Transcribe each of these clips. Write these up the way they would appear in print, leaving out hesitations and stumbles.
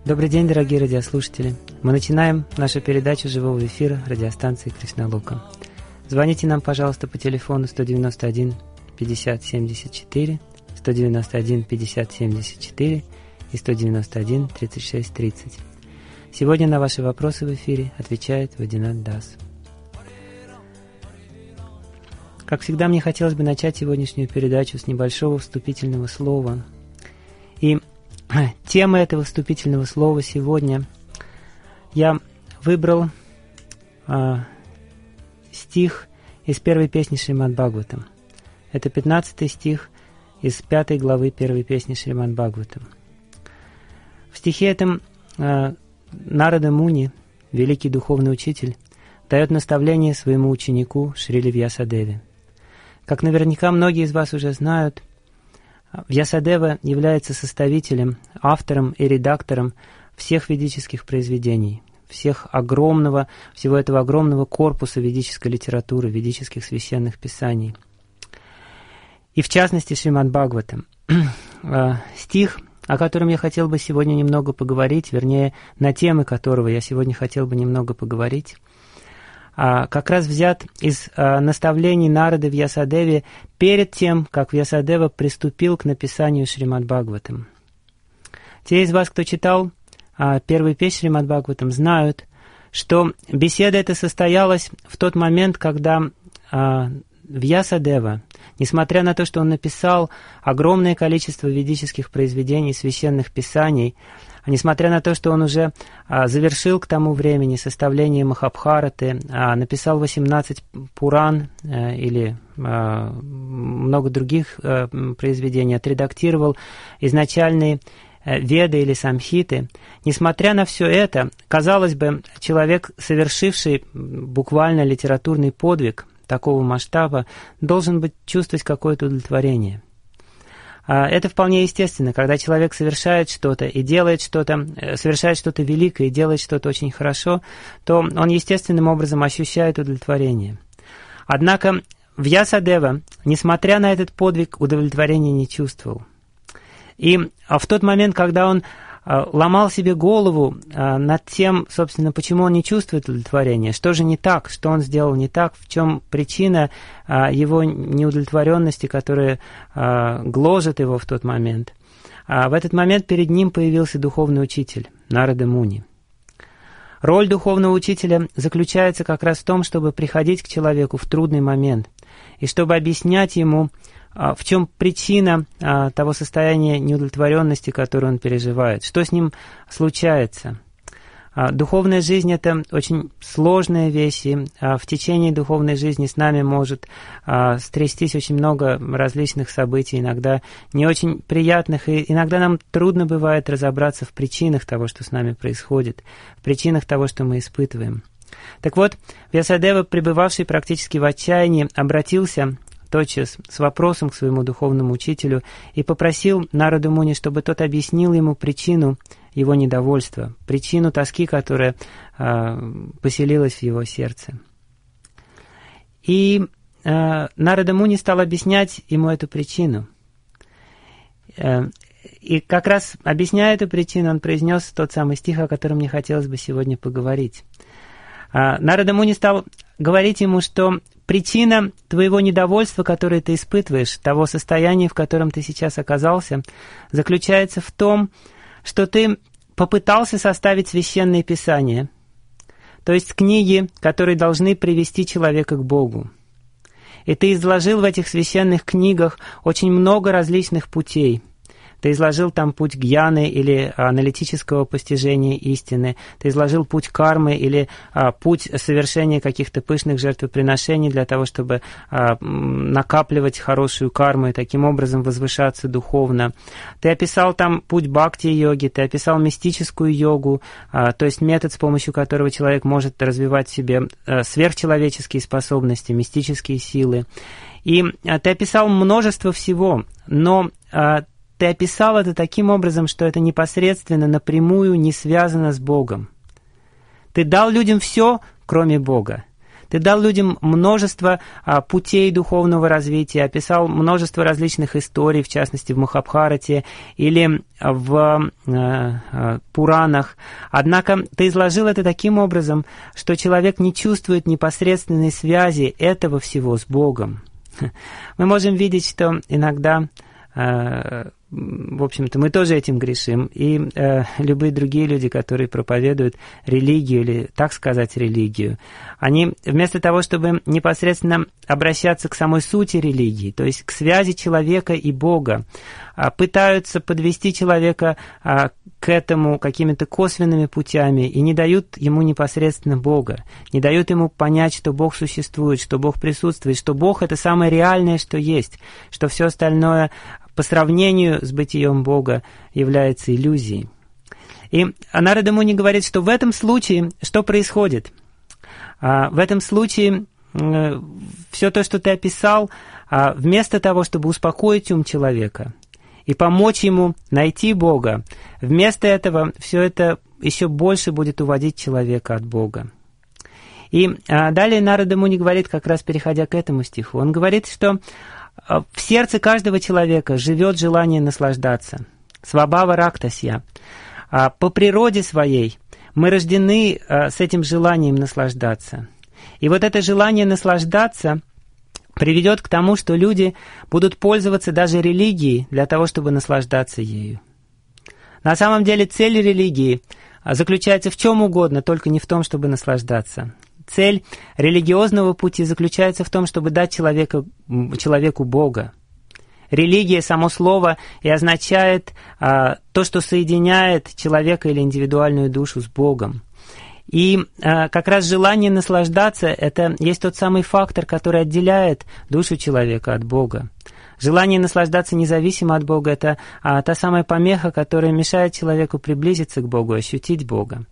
Добрый день, дорогие радиослушатели. Мы начинаем нашу передачу живого эфира радиостанции Кришна-Лока. Звоните нам, пожалуйста, по телефону 191 50 74, 191 50 74 и 191 36 30. Сегодня на ваши вопросы в эфире отвечает Вадинат Дас. Как всегда, мне хотелось бы начать сегодняшнюю передачу с небольшого вступительного слова. И тема этого вступительного слова сегодня я выбрал стих из первой песни Шримад Бхагаватам. Это 15 стих из 5 главы первой песни Шримад Бхагаватам. В стихе этом Нарада Муни, великий духовный учитель, дает наставление своему ученику Шриле Вьясадеве. Как наверняка многие из вас уже знают, Вьясадева является составителем, автором и редактором всех ведических произведений, всего этого огромного корпуса ведической литературы, ведических священных писаний. И в частности Шримад Бхагаватам. Стих, о котором я хотел бы сегодня немного поговорить, вернее, на темы которого я сегодня хотел бы немного поговорить, как раз взят из наставлений Нарады Вьясадеве перед тем, как Вьясадева приступил к написанию Шримад Бхагаватам. Те из вас, кто читал первую песню Шримад Бхагаватам, знают, что беседа эта состоялась в тот момент, когда Вьясадева, несмотря на то, что он написал огромное количество ведических произведений, священных писаний, несмотря на то, что он уже завершил к тому времени составление Махабхараты, написал 18 Пуран или много других произведений, отредактировал изначальные Веды или Самхиты, несмотря на все это, казалось бы, человек, совершивший буквально литературный подвиг такого масштаба, должен чувствовать какое-то удовлетворение. Это вполне естественно, когда человек совершает что-то и делает что-то, совершает что-то великое и делает что-то очень хорошо, то он естественным образом ощущает удовлетворение. Однако Вьясадева, несмотря на этот подвиг, удовлетворения не чувствовал. И в тот момент, когда он ломал себе голову над тем, собственно, почему он не чувствует удовлетворения, что же не так, что он сделал не так, в чем причина его неудовлетворенности, которая гложет его в тот момент. В этот момент перед ним появился духовный учитель Нарада Муни. Роль духовного учителя заключается как раз в том, чтобы приходить к человеку в трудный момент и чтобы объяснять ему, в чем причина того состояния неудовлетворенности, которое он переживает, что с ним случается. Духовная жизнь – это очень сложная вещь, и в течение духовной жизни с нами может стрястись очень много различных событий, иногда не очень приятных, и иногда нам трудно бывает разобраться в причинах того, что с нами происходит, в причинах того, что мы испытываем. Так вот, Вьясадева, пребывавший практически в отчаянии, обратился тотчас с вопросом к своему духовному учителю и попросил Нараду Муни, чтобы тот объяснил ему причину его недовольства, причину тоски, которая поселилась в его сердце. И Нарада Муни стал объяснять ему эту причину. И как раз объясняя эту причину, он произнес тот самый стих, о котором мне хотелось бы сегодня поговорить. Нарада Муни стал говорить ему, что причина твоего недовольства, которое ты испытываешь, того состояния, в котором ты сейчас оказался, заключается в том, что ты попытался составить священные писания, то есть книги, которые должны привести человека к Богу. И ты изложил в этих священных книгах очень много различных путей. Ты изложил там путь гьяны или аналитического постижения истины. Ты изложил путь кармы или путь совершения каких-то пышных жертвоприношений для того, чтобы накапливать хорошую карму и таким образом возвышаться духовно. Ты описал там путь бхакти-йоги, ты описал мистическую йогу, то есть метод, с помощью которого человек может развивать в себе сверхчеловеческие способности, мистические силы. И ты описал множество всего, но ты описал это таким образом, что это непосредственно, напрямую не связано с Богом. Ты дал людям все, кроме Бога. Ты дал людям множество путей духовного развития, описал множество различных историй, в частности в Махабхарате или в Пуранах. Однако ты изложил это таким образом, что человек не чувствует непосредственной связи этого всего с Богом. Мы можем видеть, что иногда, в общем-то, мы тоже этим грешим, и любые другие люди, которые проповедуют религию, или, так сказать, религию, они вместо того, чтобы непосредственно обращаться к самой сути религии, то есть к связи человека и Бога, пытаются подвести человека к этому какими-то косвенными путями и не дают ему непосредственно Бога, не дают ему понять, что Бог существует, что Бог присутствует, что Бог — это самое реальное, что есть, что все остальное по сравнению с бытием Бога является иллюзией. И Нарада Муни говорит, что в этом случае что происходит? В этом случае все то, что ты описал, вместо того, чтобы успокоить ум человека и помочь ему найти Бога, вместо этого все это еще больше будет уводить человека от Бога. И далее Нарада Муни говорит, как раз переходя к этому стиху, он говорит, что в сердце каждого человека живет желание наслаждаться. Свабхава рактасья. По природе своей мы рождены с этим желанием наслаждаться. И вот это желание наслаждаться приведет к тому, что люди будут пользоваться даже религией для того, чтобы наслаждаться ею. На самом деле цель религии заключается в чем угодно, только не в том, чтобы наслаждаться. Цель религиозного пути заключается в том, чтобы дать человеку Бога. Религия, само слово, и означает то, что соединяет человека или индивидуальную душу с Богом. И как раз желание наслаждаться – это есть тот самый фактор, который отделяет душу человека от Бога. Желание наслаждаться независимо от Бога – это та самая помеха, которая мешает человеку приблизиться к Богу, ощутить Бога.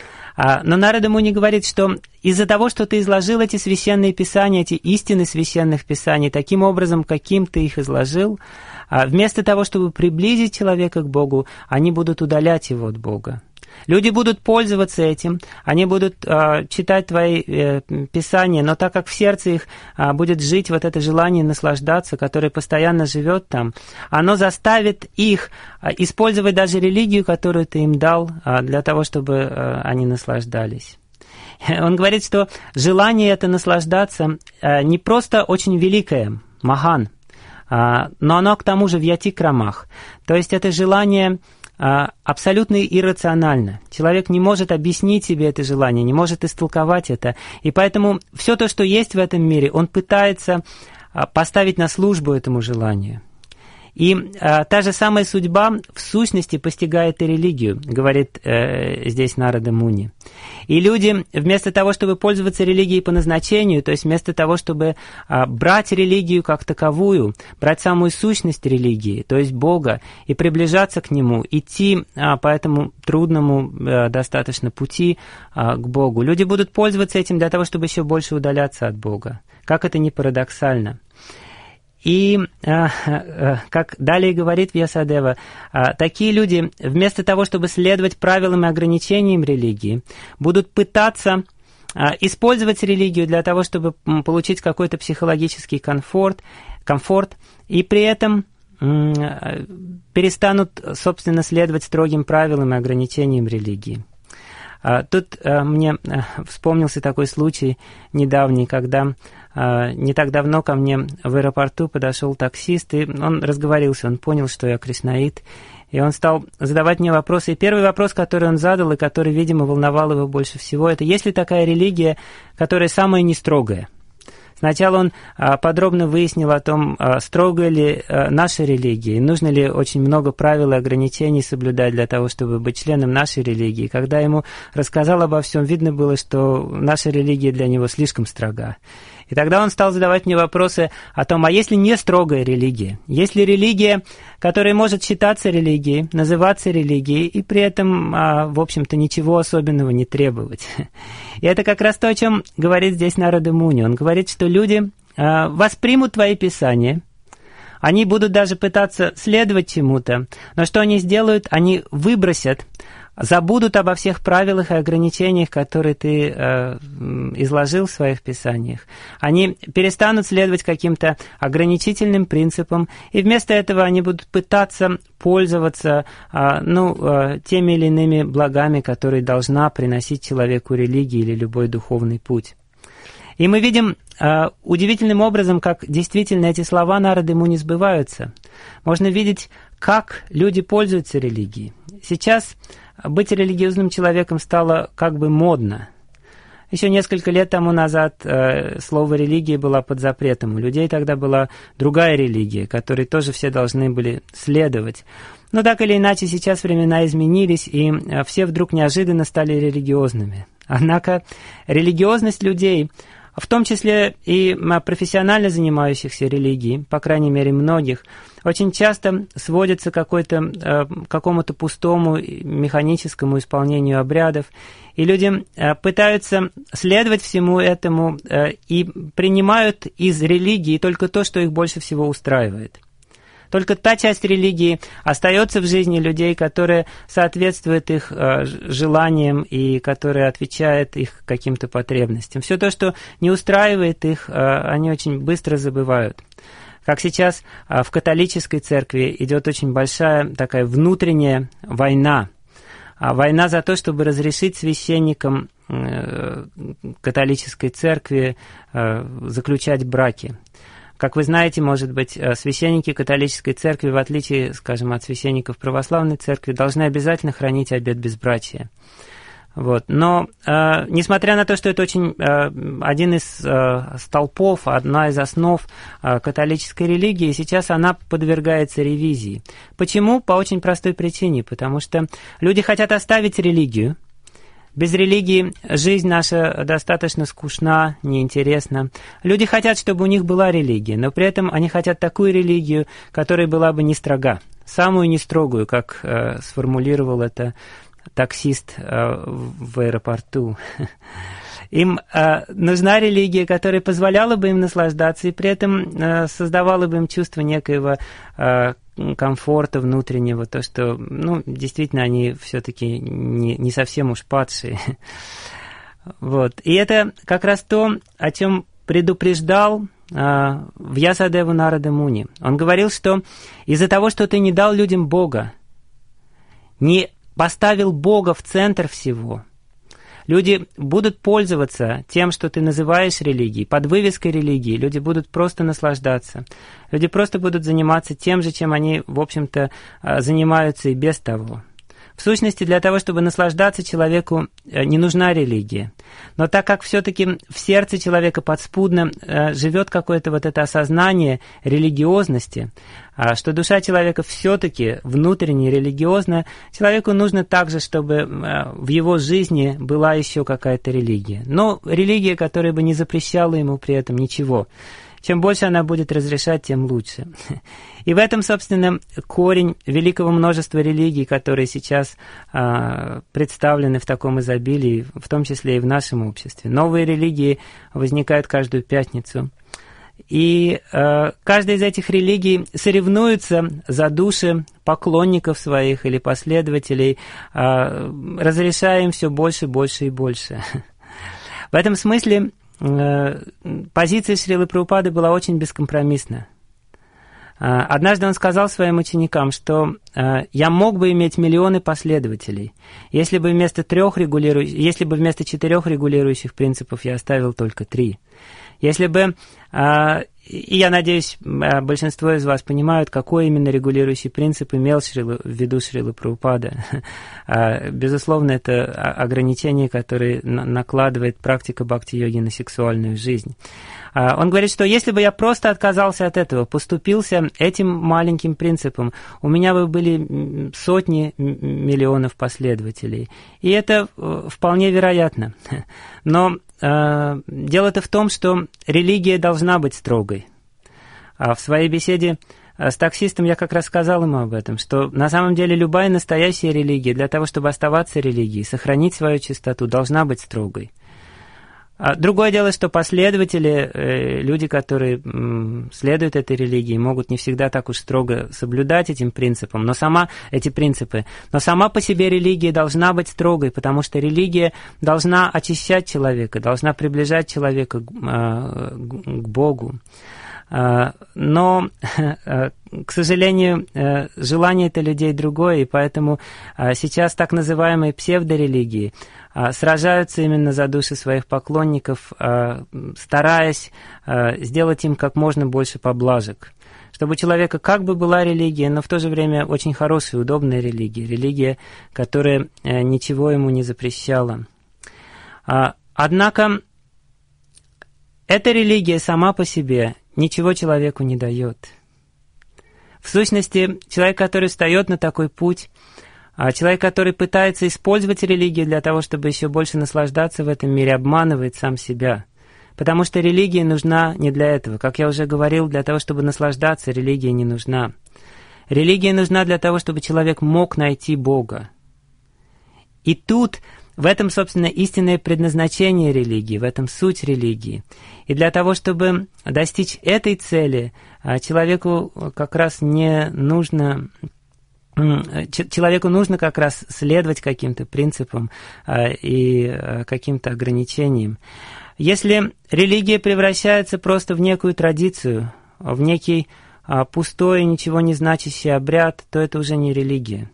Но Нарада Муни говорит, что из-за того, что ты изложил эти священные писания, эти истины священных писаний, таким образом, каким ты их изложил, вместо того, чтобы приблизить человека к Богу, они будут удалять его от Бога. Люди будут пользоваться этим, они будут читать твои писания, но так как в сердце их будет жить вот это желание наслаждаться, которое постоянно живет там, оно заставит их использовать даже религию, которую ты им дал, для того, чтобы они наслаждались. Он говорит, что желание это наслаждаться не просто очень великое, махан, но оно к тому же в ятикрамах, то есть это желание абсолютно иррационально. Человек не может объяснить себе это желание, не может истолковать это. И поэтому все то, что есть в этом мире, он пытается поставить на службу этому желанию. И та же самая судьба в сущности постигает и религию, говорит здесь Нарада Муни. И люди вместо того, чтобы пользоваться религией по назначению, то есть вместо того, чтобы брать религию как таковую, брать самую сущность религии, то есть Бога, и приближаться к Нему, идти по этому трудному достаточно пути к Богу, люди будут пользоваться этим для того, чтобы еще больше удаляться от Бога. Как это ни парадоксально. И, как далее говорит Вьясадева, такие люди, вместо того, чтобы следовать правилам и ограничениям религии, будут пытаться использовать религию для того, чтобы получить какой-то психологический комфорт, и при этом перестанут, собственно, следовать строгим правилам и ограничениям религии. Тут мне вспомнился такой случай недавний, когда не так давно ко мне в аэропорту подошел таксист, и он разговорился, он понял, что я кришнаит, и он стал задавать мне вопросы. И первый вопрос, который он задал, и который, видимо, волновал его больше всего, это есть ли такая религия, которая самая нестрогая? Сначала он подробно выяснил о том, строгая ли наша религия, и нужно ли очень много правил и ограничений соблюдать для того, чтобы быть членом нашей религии. Когда я ему рассказал обо всем, видно было, что наша религия для него слишком строга. И тогда он стал задавать мне вопросы о том, а есть ли не строгая религия? Есть ли религия, которая может считаться религией, называться религией, и при этом, в общем-то, ничего особенного не требовать? И это как раз то, о чем говорит здесь Нарада Муни. Он говорит, что люди воспримут твои писания, они будут даже пытаться следовать чему-то, но что они сделают? Они выбросят забудут обо всех правилах и ограничениях, которые ты изложил в своих писаниях. Они перестанут следовать каким-то ограничительным принципам, и вместо этого они будут пытаться пользоваться теми или иными благами, которые должна приносить человеку религия или любой духовный путь. И мы видим удивительным образом, как действительно эти слова Нарады Муни сбываются. Можно видеть, как люди пользуются религией. Сейчас быть религиозным человеком стало как бы модно. Еще несколько лет тому назад слово «религия» было под запретом. У людей тогда была другая религия, которой тоже все должны были следовать. Но так или иначе, сейчас времена изменились, и все вдруг неожиданно стали религиозными. Однако религиозность людей, в том числе и профессионально занимающихся религией, по крайней мере многих, очень часто сводится к какому-то пустому механическому исполнению обрядов, и люди пытаются следовать всему этому и принимают из религии только то, что их больше всего устраивает. Только та часть религии остается в жизни людей, которая соответствует их желаниям и которая отвечает их каким-то потребностям. Все то, что не устраивает их, они очень быстро забывают. Как сейчас в католической церкви идет очень большая такая внутренняя война. Война за то, чтобы разрешить священникам католической церкви заключать браки. Как вы знаете, может быть, священники католической церкви, в отличие, скажем, от священников православной церкви, должны обязательно хранить обет безбрачия. Вот. Но, несмотря на то, что это очень один из столпов, одна из основ католической религии, сейчас она подвергается ревизии. Почему? По очень простой причине. Потому что люди хотят оставить религию. Без религии жизнь наша достаточно скучна, неинтересна. Люди хотят, чтобы у них была религия, но при этом они хотят такую религию, которая была бы не строга. Самую не строгую, как сформулировал это таксист в аэропорту. Им нужна религия, которая позволяла бы им наслаждаться и при этом создавала бы им чувство некоего комфорта внутреннего, то, что, действительно, они все-таки не совсем уж падшие. Вот. И это как раз то, о чем предупреждал Вьясадева Нарада Муни. Он говорил, что из-за того, что ты не дал людям Бога, не поставил Бога в центр всего, люди будут пользоваться тем, что ты называешь религией, под вывеской религии. Люди будут просто наслаждаться. Люди просто будут заниматься тем же, чем они, в общем-то, занимаются и без того. В сущности, для того, чтобы наслаждаться, человеку не нужна религия. Но так как все-таки в сердце человека подспудно живет какое-то вот это осознание религиозности, что душа человека все-таки внутренне религиозна, человеку нужно также, чтобы в его жизни была еще какая-то религия. Но религия, которая бы не запрещала ему при этом ничего. Чем больше она будет разрешать, тем лучше. И в этом, собственно, корень великого множества религий, которые сейчас представлены в таком изобилии, в том числе и в нашем обществе. Новые религии возникают каждую пятницу. И каждая из этих религий соревнуется за души поклонников своих или последователей, разрешая им все больше, больше и больше. В этом смысле позиция Шрилы Прабхупады была очень бескомпромиссна. Однажды он сказал своим ученикам, что я мог бы иметь миллионы последователей, если бы вместо 4 регулирующих принципов я оставил только 3. Если бы, и я надеюсь, большинство из вас понимают, какой именно регулирующий принцип имел в виду Шрила Прабхупада. Безусловно, это ограничение, которое накладывает практика бхакти-йоги на сексуальную жизнь. Он говорит, что если бы я просто отказался от этого, поступился этим маленьким принципом, у меня бы были сотни миллионов последователей. И это вполне вероятно. Но дело-то в том, что религия должна быть строгой. В своей беседе с таксистом я как раз сказал ему об этом, что на самом деле любая настоящая религия, для того, чтобы оставаться религией, сохранить свою чистоту, должна быть строгой. Другое дело, что последователи, люди, которые следуют этой религии, могут не всегда так уж строго соблюдать эти принципы, но сама по себе религия должна быть строгой, потому что религия должна очищать человека, должна приближать человека к Богу. Но, к сожалению, желание-то людей другое, и поэтому сейчас так называемые псевдорелигии сражаются именно за души своих поклонников, стараясь сделать им как можно больше поблажек. Чтобы у человека как бы была религия, но в то же время очень хорошая, удобная религия, которая ничего ему не запрещала. Однако эта религия сама по себе ничего человеку не дает. В сущности, человек, который встает на такой путь, человек, который пытается использовать религию для того, чтобы еще больше наслаждаться в этом мире, обманывает сам себя. Потому что религия нужна не для этого. Как я уже говорил, для того, чтобы наслаждаться, религия не нужна. Религия нужна для того, чтобы человек мог найти Бога. И тут, в этом, собственно, истинное предназначение религии, в этом суть религии. И для того, чтобы достичь этой цели, человеку как раз не нужно... Человеку нужно как раз следовать каким-то принципам и каким-то ограничениям. Если религия превращается просто в некую традицию, в некий пустой, ничего не значащий обряд, то это уже не религия.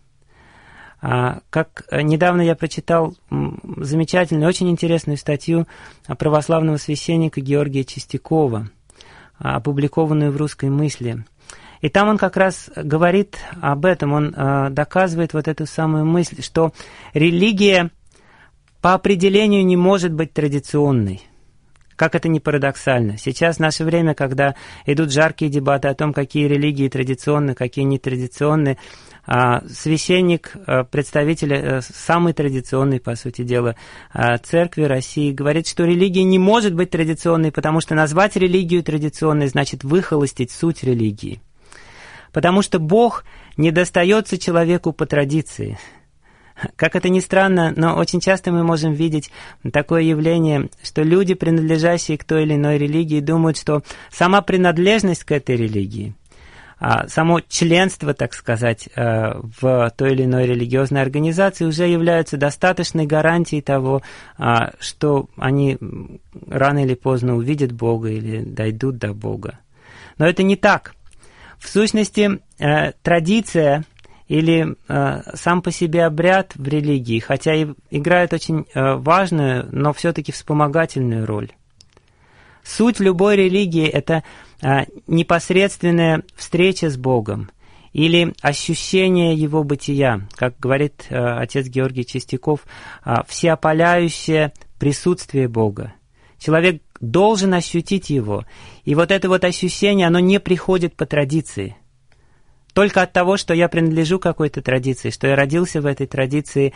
Как недавно я прочитал замечательную, очень интересную статью православного священника Георгия Чистякова, опубликованную в «Русской мысли». И там он как раз говорит об этом, он доказывает вот эту самую мысль, что религия по определению не может быть традиционной. Как это ни парадоксально. Сейчас в наше время, когда идут жаркие дебаты о том, какие религии традиционны, какие нетрадиционны, священник, представитель самой традиционной, по сути дела, церкви России, говорит, что религия не может быть традиционной, потому что назвать религию традиционной значит выхолостить суть религии. Потому что Бог не достается человеку по традиции. Как это ни странно, но очень часто мы можем видеть такое явление, что люди, принадлежащие к той или иной религии, думают, что сама принадлежность к этой религии, само членство, так сказать, в той или иной религиозной организации уже являются достаточной гарантией того, что они рано или поздно увидят Бога или дойдут до Бога. Но это не так. В сущности, традиция или сам по себе обряд в религии, хотя и играет очень важную, но все-таки вспомогательную роль. Суть любой религии – это непосредственная встреча с Богом или ощущение Его бытия, как говорит отец Георгий Чистяков, всеопаляющее присутствие Бога. Человек должен ощутить Его, и вот это вот ощущение, оно не приходит по традиции. Только от того, что я принадлежу какой-то традиции, что я родился в этой традиции,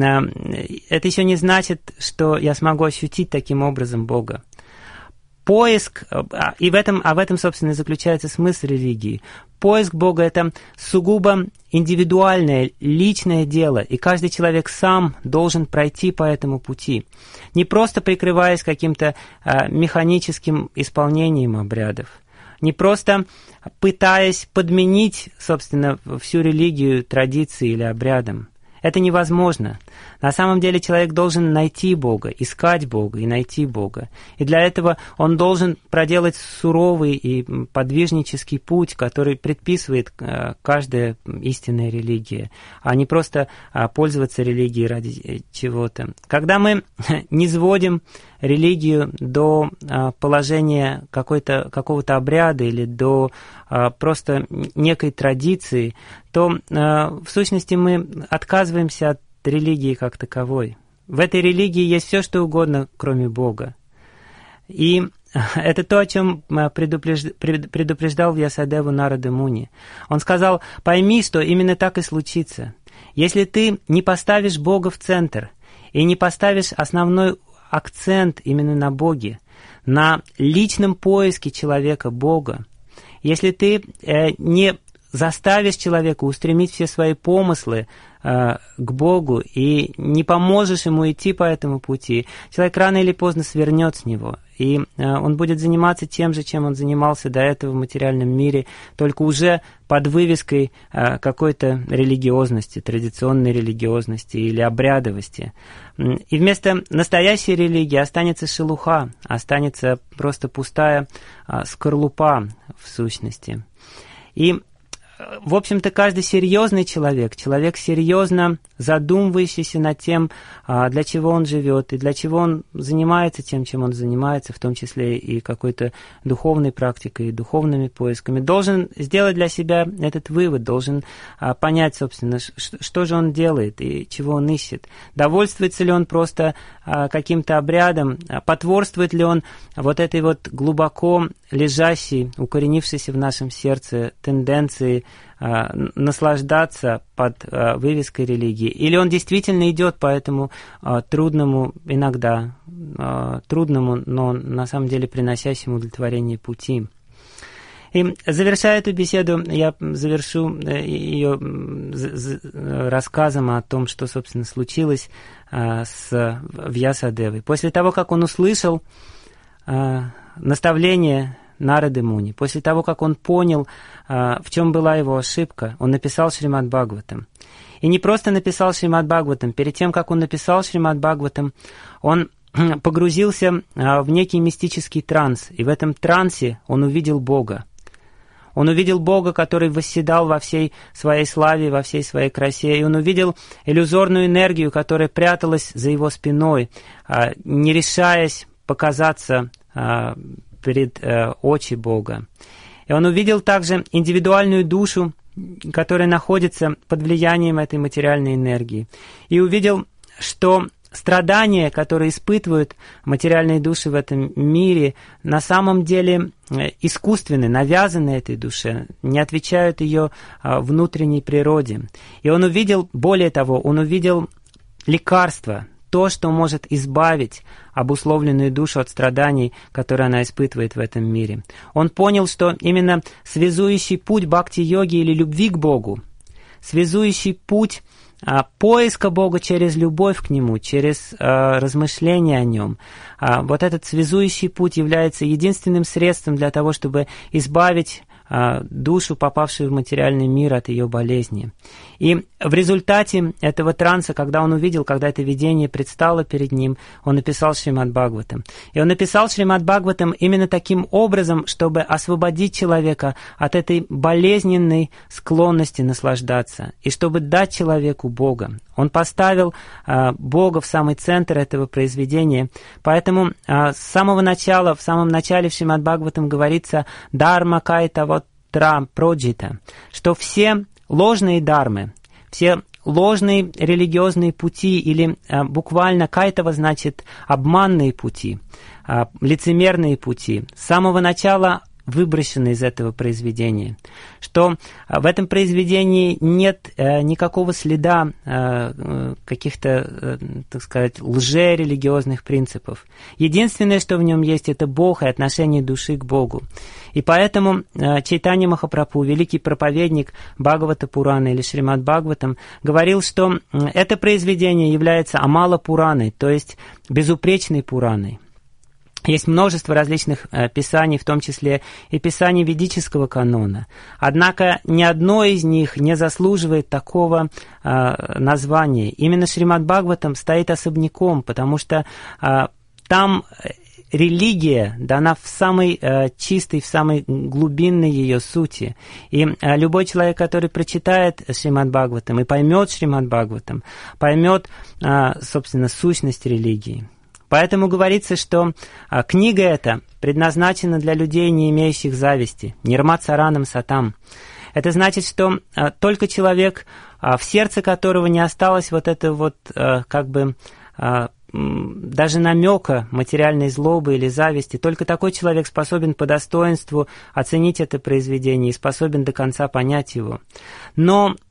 это еще не значит, что я смогу ощутить таким образом Бога. Поиск, в этом, собственно, и заключается смысл религии. Поиск Бога – это сугубо индивидуальное, личное дело, и каждый человек сам должен пройти по этому пути, не просто прикрываясь каким-то механическим исполнением обрядов, не просто пытаясь подменить, собственно, всю религию традицией или обрядом. Это невозможно. На самом деле человек должен найти Бога, искать Бога и найти Бога. И для этого он должен проделать суровый и подвижнический путь, который предписывает каждая истинная религия, а не просто пользоваться религией ради чего-то. Когда мы низводим религию до положения какого-то обряда или до просто некой традиции, то в сущности мы отказываемся от религии как таковой. В этой религии есть все, что угодно, кроме Бога. И это то, о чем предупреждал Вьясадева Нарада Муни. Он сказал: пойми, что именно так и случится. Если ты не поставишь Бога в центр и не поставишь основной акцент именно на Боге, на личном поиске человека Бога, если ты не заставишь человека устремить все свои помыслы к Богу и не поможешь ему идти по этому пути, человек рано или поздно свернет с него. И он будет заниматься тем же, чем он занимался до этого в материальном мире, только уже под вывеской какой-то религиозности, традиционной религиозности или обрядовости. И вместо настоящей религии останется шелуха, останется просто пустая скорлупа в сущности. И в общем-то, каждый серьезный человек, человек серьезно задумывающийся над тем, для чего он живет и для чего он занимается тем, чем он занимается, в том числе и какой-то духовной практикой, и духовными поисками, должен сделать для себя этот вывод, должен понять, собственно, что же он делает и чего он ищет. Довольствуется ли он просто каким-то обрядом, потворствует ли он вот этой вот глубоко лежащей, укоренившейся в нашем сердце тенденции наслаждаться под вывеской религии, или он действительно идет по этому трудному, иногда трудному, но на самом деле приносящему удовлетворение пути. И завершая эту беседу, я завершу ее рассказом о том, что, собственно, случилось с Вьясадевой. После того, как он услышал наставление Нарады Муни, после того, как он понял, в чем была его ошибка, он написал Шримад Бхагаватам. И не просто написал Шримад Бхагаватам. Перед тем, как он написал Шримад Бхагаватам, он погрузился в некий мистический транс. И в этом трансе он увидел Бога. Он увидел Бога, который восседал во всей своей славе, во всей своей красе. И он увидел иллюзорную энергию, которая пряталась за его спиной, не решаясь показаться перед очи Бога. И он увидел также индивидуальную душу, которая находится под влиянием этой материальной энергии. И увидел, что страдания, которые испытывают материальные души в этом мире, на самом деле искусственны, навязаны этой душе, не отвечают ее внутренней природе. И он увидел, более того, он увидел лекарство, то, что может избавить обусловленную душу от страданий, которые она испытывает в этом мире. Он понял, что именно связующий путь бхакти-йоги или любви к Богу, связующий путь поиска Бога через любовь к Нему, через размышления о Нем, вот этот связующий путь является единственным средством для того, чтобы избавить душу, попавшую в материальный мир, от ее болезни. И в результате этого транса, когда он увидел, когда это видение предстало перед ним, он написал Шримад Бхагаватам. И он написал Шримад Бхагаватам именно таким образом, чтобы освободить человека от этой болезненной склонности наслаждаться, и чтобы дать человеку Бога. Он поставил Бога в самый центр этого произведения. Поэтому с самого начала, в самом начале в Шримад Бхагаватам говорится «Дharma кайта вот тра проджита», что все ложные дармы, все ложные религиозные пути, или буквально кайтова значит обманные пути, лицемерные пути, с самого начала выброшены из этого произведения, что в этом произведении нет никакого следа каких-то, так сказать, лжерелигиозных принципов. Единственное, что в нем есть, это Бог и отношение души к Богу. И поэтому Чайтанья Махапрабху, великий проповедник Бхагавата Пураны или Шримад Бхагаватам, говорил, что это произведение является Амала Пураной, то есть безупречной Пураной. Есть множество различных писаний, в том числе и писаний ведического канона. Однако ни одно из них не заслуживает такого названия. Именно Шримад Бхагаватам стоит особняком, потому что там религия дана в самой чистой, в самой глубинной ее сути. И любой человек, который прочитает Шримад Бхагаватам и поймет Шримад Бхагаватам, поймет, собственно, сущность религии. Поэтому говорится, что книга эта предназначена для людей, не имеющих зависти, нирмат-саранам сатам. Это значит, что только человек, в сердце которого не осталось вот это вот, как бы, даже намека материальной злобы или зависти, только такой человек способен по достоинству оценить это произведение и способен до конца понять его. Но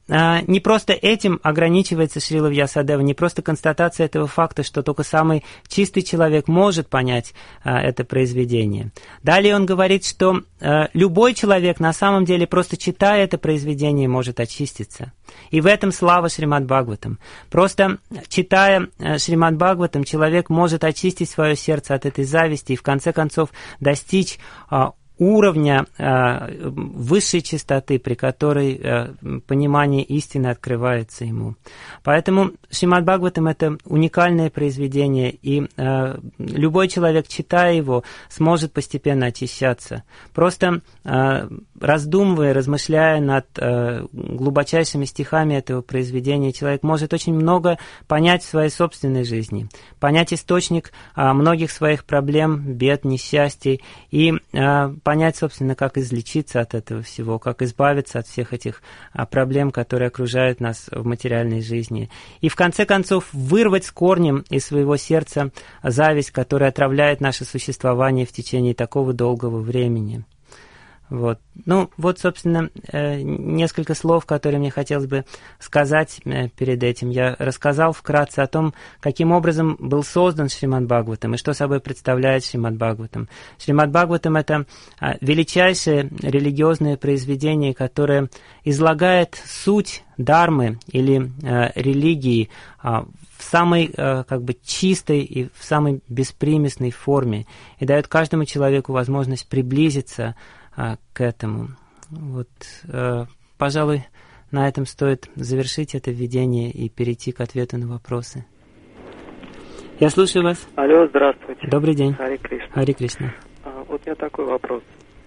не просто этим ограничивается Шрила Вьясадева, не просто констатация этого факта, что только самый чистый человек может понять это произведение. Далее он говорит, что любой человек на самом деле, просто читая это произведение, может очиститься. И в этом слава Шримад Бхагаватам. Просто читая Шримад Бхагаватам, человек может очистить свое сердце от этой зависти и в конце концов достичь уровня высшей чистоты, при которой понимание истины открывается ему. Поэтому Шримад Бхагаватам — это уникальное произведение, и любой человек, читая его, сможет постепенно очищаться. Просто раздумывая, размышляя над глубочайшими стихами этого произведения, человек может очень много понять в своей собственной жизни, понять источник многих своих проблем, бед, несчастий, и понять, собственно, как излечиться от этого всего, как избавиться от всех этих проблем, которые окружают нас в материальной жизни. И в конце концов вырвать с корнем из своего сердца зависть, которая отравляет наше существование в течение такого долгого времени. Вот. Ну, вот, собственно, несколько слов, которые мне хотелось бы сказать перед этим. Я рассказал вкратце о том, каким образом был создан Шримад Бхагаватам и что собой представляет Шримад Бхагаватам. Шримад Бхагаватам — это величайшее религиозное произведение, которое излагает суть дхармы или религии в самой чистой и в самой беспримесной форме и дает каждому человеку возможность приблизиться к этому. Вот, пожалуй, на этом стоит завершить это введение и перейти к ответу на вопросы. Я слушаю вас. Алло, здравствуйте. Добрый день. Харе Кришна. Харе Кришна. Вот у меня такой вопрос.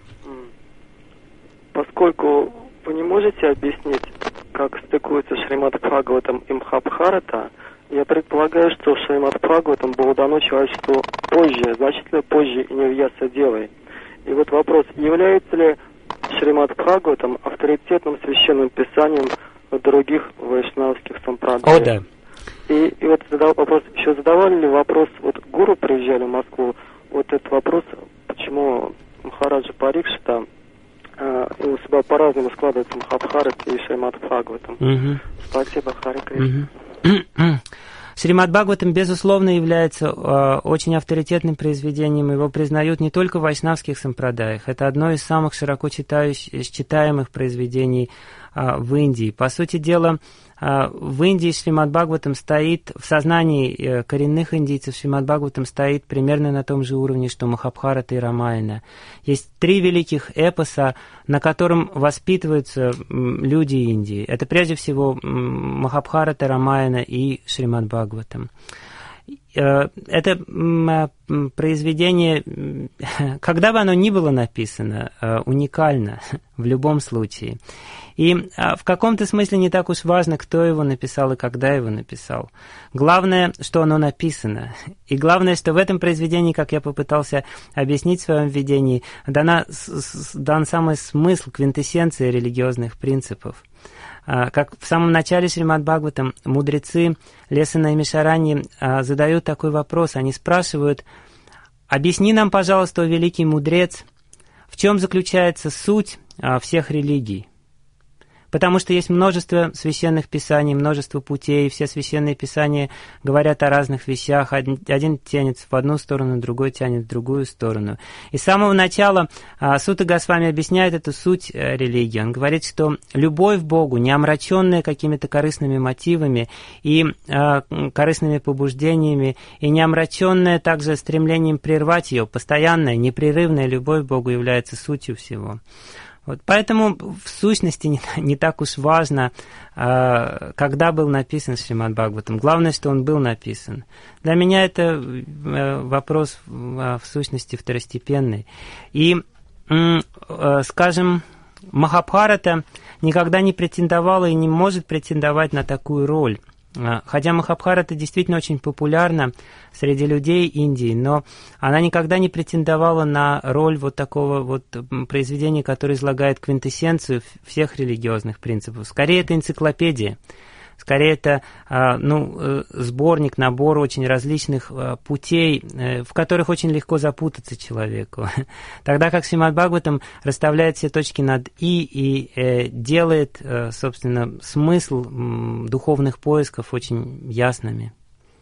Поскольку вы не можете объяснить, как стыкуется Шримад Бхагаватам и Махабхарата, я предполагаю, что Шримад Бхагаватам было дано человечеству позже, значительно позже, и не Вьясадевой. И вот вопрос, является ли Шримад Бхагаватам авторитетным священным писанием других вайшнавских сампрадай? О, да. И вот задал вопрос, еще задавали ли вопрос, вот гуру приезжали в Москву, вот этот вопрос, почему Махараджа Парикшита, у себя по-разному складывается Махабхарат и Шримад Бхагаватам. Спасибо, Харе Кришна. Шримад Бхагаватам, безусловно, является очень авторитетным произведением. Его признают не только в вайшнавских сампрадаях. Это одно из самых широко читаемых произведений в Индии. По сути дела, в Индии Шримад Бхагаватам стоит, в сознании коренных индийцев Шримад Бхагаватам стоит примерно на том же уровне, что Махабхарата и Рамаяна. Есть 3 великих эпоса, на котором воспитываются люди Индии. Это прежде всего Махабхарата, Рамаяна и Шримад Бхагаватам. Это произведение, когда бы оно ни было написано, уникально в любом случае. И в каком-то смысле не так уж важно, кто его написал и когда его написал. Главное, что оно написано. И главное, что в этом произведении, как я попытался объяснить в своем введении, дан самый смысл, квинтэссенция религиозных принципов. Как в самом начале Шримад Бхагаватам мудрецы Леса Наймишарани задают такой вопрос. Они спрашивают: «Объясни нам, пожалуйста, о великий мудрец, в чем заключается суть всех религий?» Потому что есть множество священных писаний, множество путей, все священные писания говорят о разных вещах. Один тянет в одну сторону, другой тянет в другую сторону. И с самого начала Сута Госвами объясняет эту суть религии. Он говорит, что любовь к Богу, не омраченная какими-то корыстными мотивами и корыстными побуждениями, и не омраченная также стремлением прервать ее, постоянная, непрерывная любовь к Богу является сутью всего. Вот, поэтому в сущности не так уж важно, когда был написан Шримад Бхагаватам. Главное, что он был написан. Для меня это вопрос в сущности второстепенный. И, скажем, Махабхарата никогда не претендовала и не может претендовать на такую роль. Хотя Махабхарата действительно очень популярна среди людей Индии, но она никогда не претендовала на роль вот такого вот произведения, которое излагает квинтэссенцию всех религиозных принципов. Скорее, это энциклопедия. Скорее, это сборник, набор очень различных путей, в которых очень легко запутаться человеку. Тогда как Шримад Бхагаватам расставляет все точки над и делает, собственно, смысл духовных поисков очень ясными.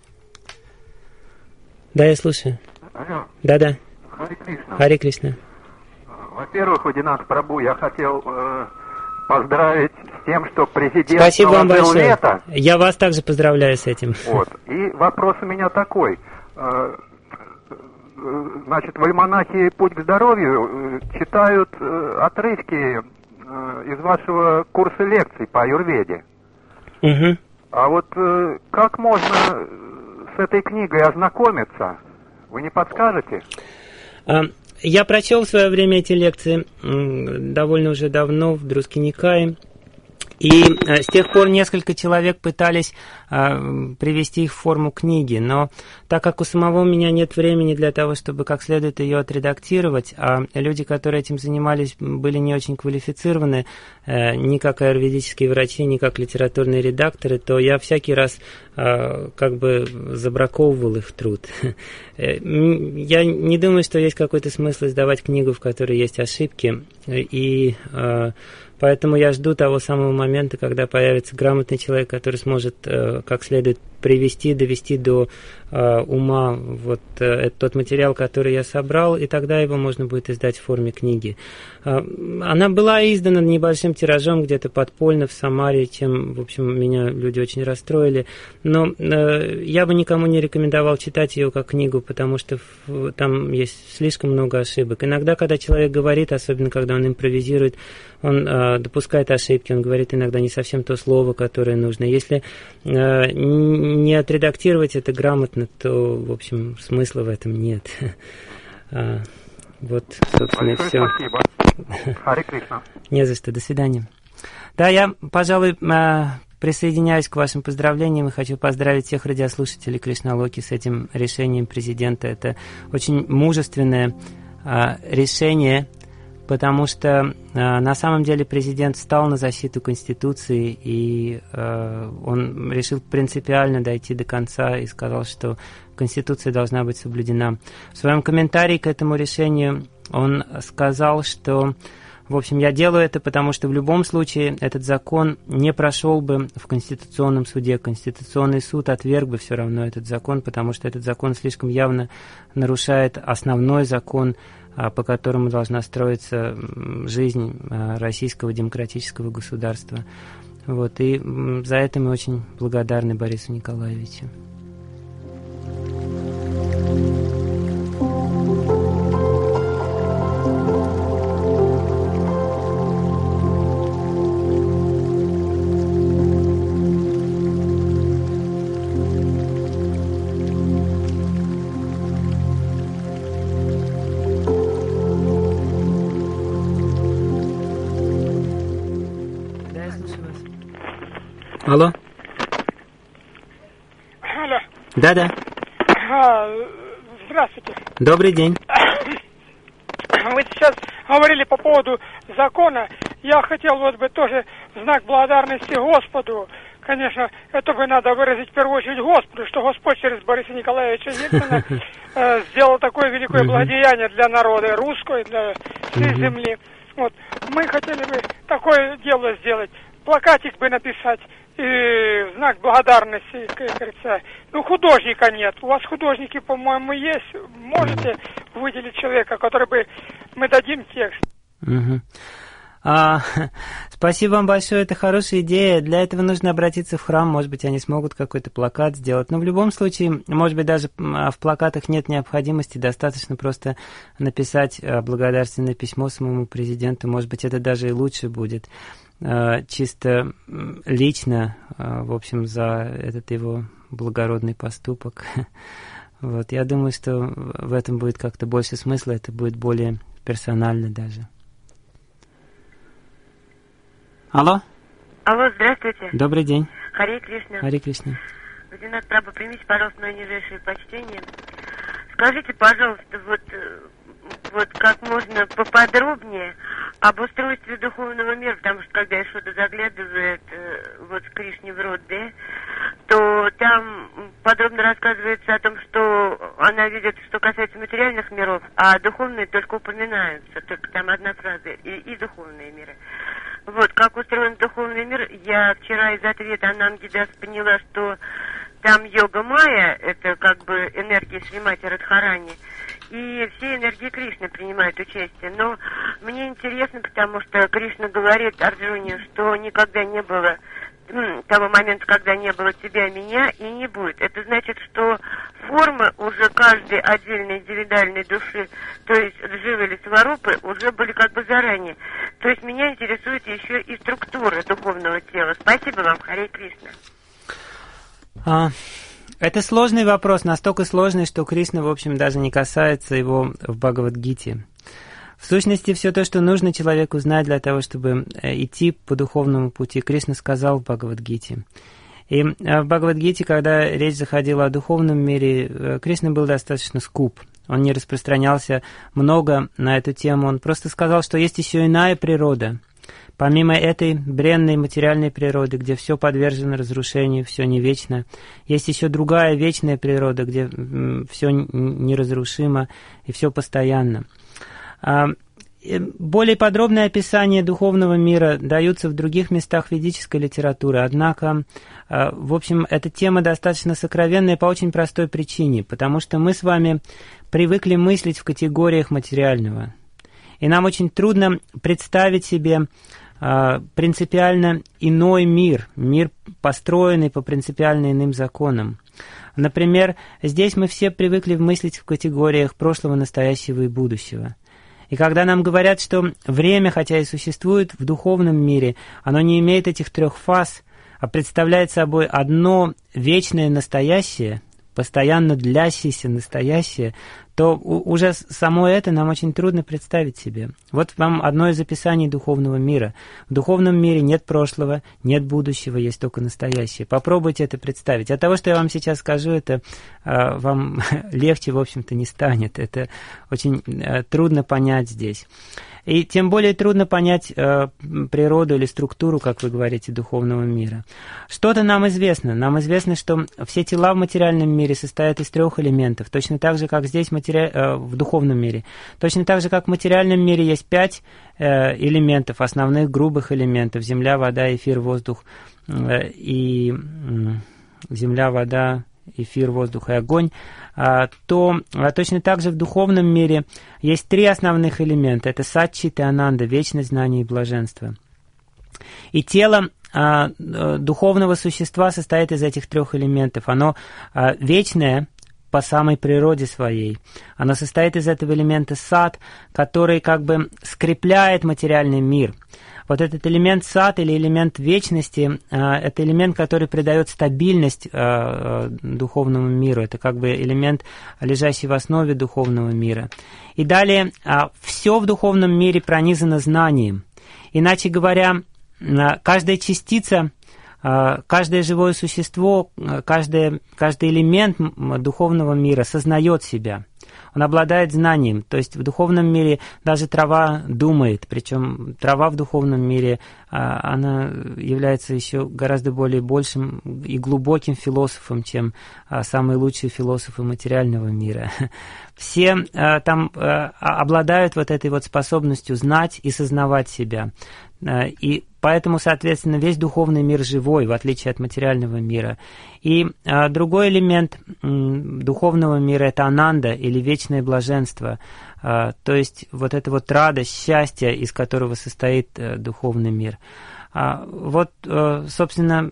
Да, я слушаю. Алло. Да-да. Харе Кришна. Харе Кришна. Во-первых, Удинат Прабу, я хотел поздравить с тем, что президент Спасибо вам наложил большое. вето. Я вас также поздравляю с этим. Вот. И вопрос у меня такой. Значит, в альманахе «Путь к здоровью» читают отрывки из вашего курса лекций по аюрведе. Угу. А вот как можно с этой книгой ознакомиться? Вы не подскажете? Я прочел в свое время эти лекции довольно уже давно в Друзки Никае. И с тех пор несколько человек пытались привести их в форму книги, но так как у самого меня нет времени для того, чтобы как следует ее отредактировать, а люди, которые этим занимались, были не очень квалифицированы, ни как аюрведические врачи, ни как литературные редакторы, то я всякий раз как бы забраковывал их труд. Я не думаю, что есть какой-то смысл издавать книгу, в которой есть ошибки, и поэтому я жду того самого момента, когда появится грамотный человек, который сможет как следует привести, довести до ума вот тот материал, который я собрал, и тогда его можно будет издать в форме книги. Она была издана небольшим тиражом где-то подпольно в Самаре, чем, в общем, меня люди очень расстроили. Но я бы никому не рекомендовал читать ее как книгу, потому что там есть слишком много ошибок. Иногда, когда человек говорит, особенно когда он импровизирует, он допускает ошибки, он говорит иногда не совсем то слово, которое нужно. Если не отредактировать это грамотно, то, в общем, смысла в этом нет. Вот, собственно, и все. Спасибо. Харе Кришна. Не за что. До свидания. Да, я, пожалуй, присоединяюсь к вашим поздравлениям и хочу поздравить всех радиослушателей Кришналоки с этим решением президента. Это очень мужественное решение, потому что на самом деле президент встал на защиту Конституции, и он решил принципиально дойти до конца и сказал, что Конституция должна быть соблюдена. В своем комментарии к этому решению он сказал, что, в общем, я делаю это, потому что в любом случае этот закон не прошел бы в Конституционном суде. Конституционный суд отверг бы все равно этот закон, потому что этот закон слишком явно нарушает основной закон, по которому должна строиться жизнь российского демократического государства. Вот, и за это мы очень благодарны Борису Николаевичу. Алло? Алло. Да-да. Здравствуйте. Добрый день. Вы сейчас говорили по поводу закона. Я хотел вот бы тоже в знак благодарности Господу. Конечно, это бы надо выразить в первую очередь Господу, что Господь через Бориса Николаевича Ельцина сделал такое великое благодеяние для народа русского, для всей земли. Вот. Мы хотели бы такое дело сделать. Плакатик бы написать и в знак благодарности, как говорится. Ну, художника нет. У вас художники, по-моему, есть. Можете выделить человека, который бы... Мы дадим текст. Спасибо вам большое, это хорошая идея. Для этого нужно обратиться в храм, может быть, они смогут какой-то плакат сделать. Но в любом случае, может быть, даже в плакатах нет необходимости, достаточно просто написать благодарственное письмо самому президенту. Может быть, это даже и лучше будет. Чисто лично, в общем, за этот его благородный поступок. Вот, я думаю, что в этом будет как-то больше смысла, это будет более персонально даже. Алло? Алло, здравствуйте. Добрый день. Харе Кришна. Харе Кришна. Удинат Прабу, примите, пожалуйста, мое нижайшее почтение. Скажите, пожалуйста, вот как можно поподробнее об устройстве духовного мира, потому что когда Ишода заглядывает вот к Кришне в рот, да, то там подробно рассказывается о том, что она видит, что касается материальных миров, а духовные только упоминаются, только там одна фраза, и духовные миры. Вот, как устроен духовный мир, я вчера из ответа Анангидас поняла, что там йога майя, это как бы энергия Шримати Радхарани, и все энергии Кришны принимают участие. Но мне интересно, потому что Кришна говорит Арджуне, что никогда не было того момента, когда не было тебя, меня, и не будет. Это значит, что формы уже каждой отдельной индивидуальной души, то есть Дживы или Сварупы, уже были как бы заранее. То есть меня интересует еще и структура духовного тела. Спасибо вам, Харе Кришна. Это сложный вопрос, настолько сложный, что Кришна, в общем, даже не касается его в Бхагавад-гите. В сущности, все то, что нужно человеку знать для того, чтобы идти по духовному пути, Кришна сказал в Бхагавад-гите. И в Бхагавад-гите, когда речь заходила о духовном мире, Кришна был достаточно скуп. Он не распространялся много на эту тему, он просто сказал, что есть еще иная природа. Помимо этой бренной материальной природы, где все подвержено разрушению, все не вечно, есть еще другая вечная природа, где все неразрушимо и все постоянно. Более подробное описание духовного мира даются в других местах ведической литературы, однако, в общем, эта тема достаточно сокровенная по очень простой причине, потому что мы с вами привыкли мыслить в категориях материального. И нам очень трудно представить себе принципиально иной мир, построенный по принципиально иным законам. Например, здесь мы все привыкли мыслить в категориях прошлого, настоящего и будущего. И когда нам говорят, что время, хотя и существует в духовном мире, оно не имеет этих трех фаз, а представляет собой одно вечное настоящее, постоянно длящееся настоящее, то уже само это нам очень трудно представить себе. Вот вам одно из описаний духовного мира. В духовном мире нет прошлого, нет будущего, есть только настоящее. Попробуйте это представить. От того, что я вам сейчас скажу, это вам легче, в общем-то, не станет. Это очень трудно понять здесь. И тем более трудно понять природу или структуру, как вы говорите, духовного мира. Что-то нам известно. Нам известно, что все тела в материальном мире состоят из трех элементов, точно так же, как здесь в духовном мире. Точно так же, как в материальном мире есть 5 элементов, основных грубых элементов: земля, вода, эфир, воздух, и земля, вода, эфир, воздух и огонь, то точно так же в духовном мире есть 3 основных элемента. Это сатчит и ананда, вечность, знание и блаженство. И тело духовного существа состоит из этих 3 элементов. Оно вечное по самой природе своей. Оно состоит из этого элемента сат, который как бы скрепляет материальный мир. Вот этот элемент сат или элемент вечности, это элемент, который придает стабильность духовному миру. Это как бы элемент, лежащий в основе духовного мира. И далее, все в духовном мире пронизано знанием. Иначе говоря, каждая частица, каждое живое существо, каждый элемент духовного мира сознает себя. Он обладает знанием. То есть в духовном мире даже трава думает. Причем трава в духовном мире, она является еще гораздо более большим и глубоким философом, чем самые лучшие философы материального мира. Все там обладают вот этой вот способностью знать и сознавать себя. И поэтому, соответственно, весь духовный мир живой, в отличие от материального мира. И другой элемент духовного мира – это ананда, или вечное блаженство. То есть вот это вот радость, счастье, из которого состоит духовный мир. Вот, собственно,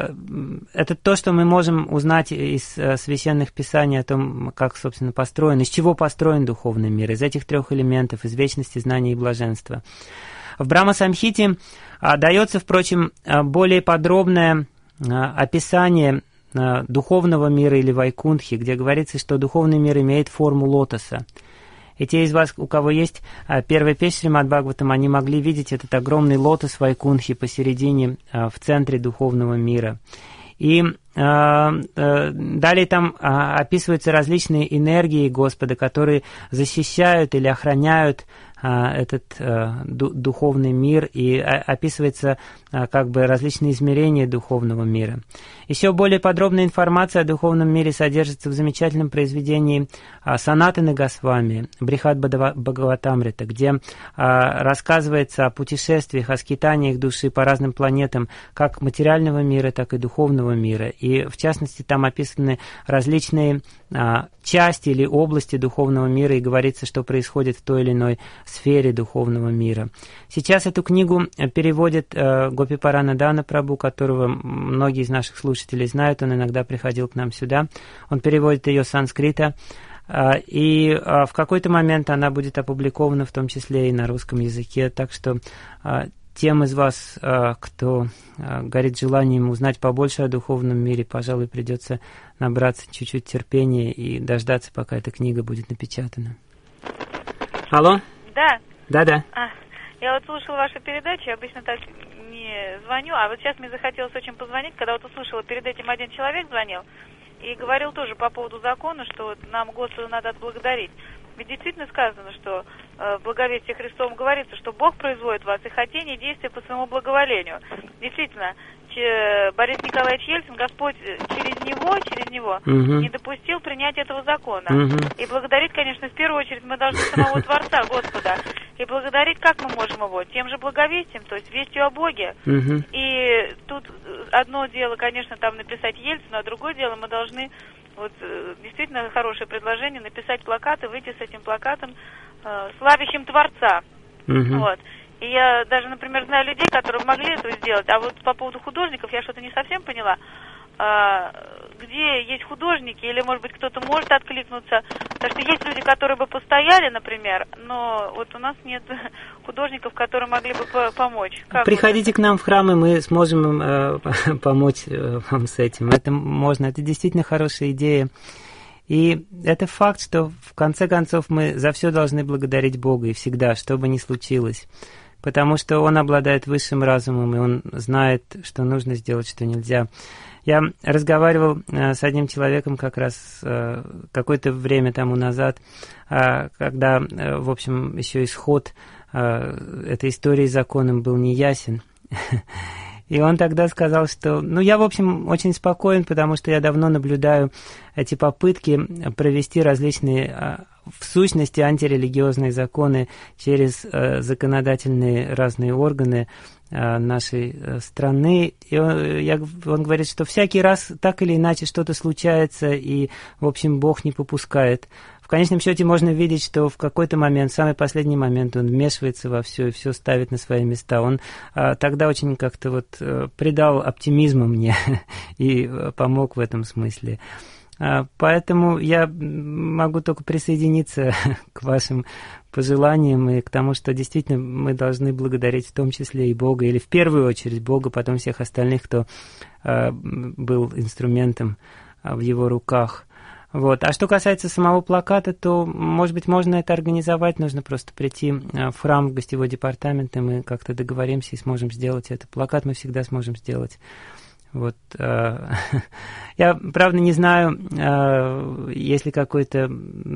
это то, что мы можем узнать из священных писаний о том, как, собственно, построен, из чего построен духовный мир, из этих 3 элементов, из вечности, знания и блаженства. В Брахма-самхите дается, впрочем, более подробное описание духовного мира или вайкунтхи, где говорится, что духовный мир имеет форму лотоса. И те из вас, у кого есть первая песня Шримад Бхагаватам, они могли видеть этот огромный лотос вайкунтхи посередине, в центре духовного мира. И далее там описываются различные энергии Господа, которые защищают или охраняют этот духовный мир, и описывается как бы различные измерения духовного мира. Еще более подробная информация о духовном мире содержится в замечательном произведении Санатаны Госвами Брихат Бхагаватамрита, где рассказывается о путешествиях, о скитаниях души по разным планетам, как материального мира, так и духовного мира. И в частности там описаны различные части или области духовного мира, и говорится, что происходит в той или иной сфере духовного мира. Сейчас эту книгу переводит Гопи-Парана Дана Прабу, которого многие из наших слушателей знают, он иногда приходил к нам сюда. Он переводит ее с санскрита, и в какой-то момент она будет опубликована, в том числе и на русском языке, так что тем из вас, кто горит желанием узнать побольше о духовном мире, пожалуй, придется набраться чуть-чуть терпения и дождаться, пока эта книга будет напечатана. Алло? Да. Да-да. Я вот слушала вашу передачу, я обычно так не звоню, а вот сейчас мне захотелось очень позвонить, когда вот услышала, перед этим один человек звонил и говорил тоже по поводу закона, что вот нам Господу надо отблагодарить. Ведь действительно сказано, что в благовестии Христовом говорится, что Бог производит в вас и хотение, и действия по своему благоволению. Действительно, Борис Николаевич Ельцин, Господь через него не допустил принять этого закона. И благодарить, конечно, в первую очередь мы должны самого Творца, Господа. И благодарить как мы можем его? Тем же благовестием, то есть вестью о Боге. И тут одно дело, конечно, там написать Ельцину, а другое дело мы должны, вот действительно хорошее предложение, написать плакат и выйти с этим плакатом, славящим Творца. Вот. И я даже, например, знаю людей, которые могли это сделать, а вот по поводу художников я что-то не совсем поняла. Где есть художники, или, может быть, кто-то может откликнуться. Потому что есть люди, которые бы постояли, например, но вот у нас нет художников, которые могли бы помочь. Приходите к нам в храм, и мы сможем помочь вам с этим. Это можно, это действительно хорошая идея. И это факт, что в конце концов мы за все должны благодарить Бога, и всегда, что бы ни случилось. Потому что Он обладает высшим разумом, и Он знает, что нужно сделать, что нельзя. Я разговаривал с одним человеком как раз какое-то время тому назад, когда, в общем, еще исход этой истории с законом был неясен. И он тогда сказал, что, я, в общем, очень спокоен, потому что я давно наблюдаю эти попытки провести различные, в сущности, антирелигиозные законы через законодательные разные органы нашей страны. И он говорит, что всякий раз так или иначе что-то случается, и, в общем, Бог не попускает. В конечном счете можно видеть, что в какой-то момент, в самый последний момент, он вмешивается во все и все ставит на свои места. Он тогда очень как-то вот придал оптимизма мне и помог в этом смысле. Поэтому я могу только присоединиться к вашим пожеланиям и к тому, что действительно мы должны благодарить в том числе и Бога, или в первую очередь Бога, потом всех остальных, кто был инструментом в его руках. Вот. А что касается самого плаката, то, может быть, можно это организовать, нужно просто прийти в храм, в гостевой департамент, и мы как-то договоримся и сможем сделать это. Плакат мы всегда сможем сделать. Вот. Я, правда, не знаю, есть ли какой-то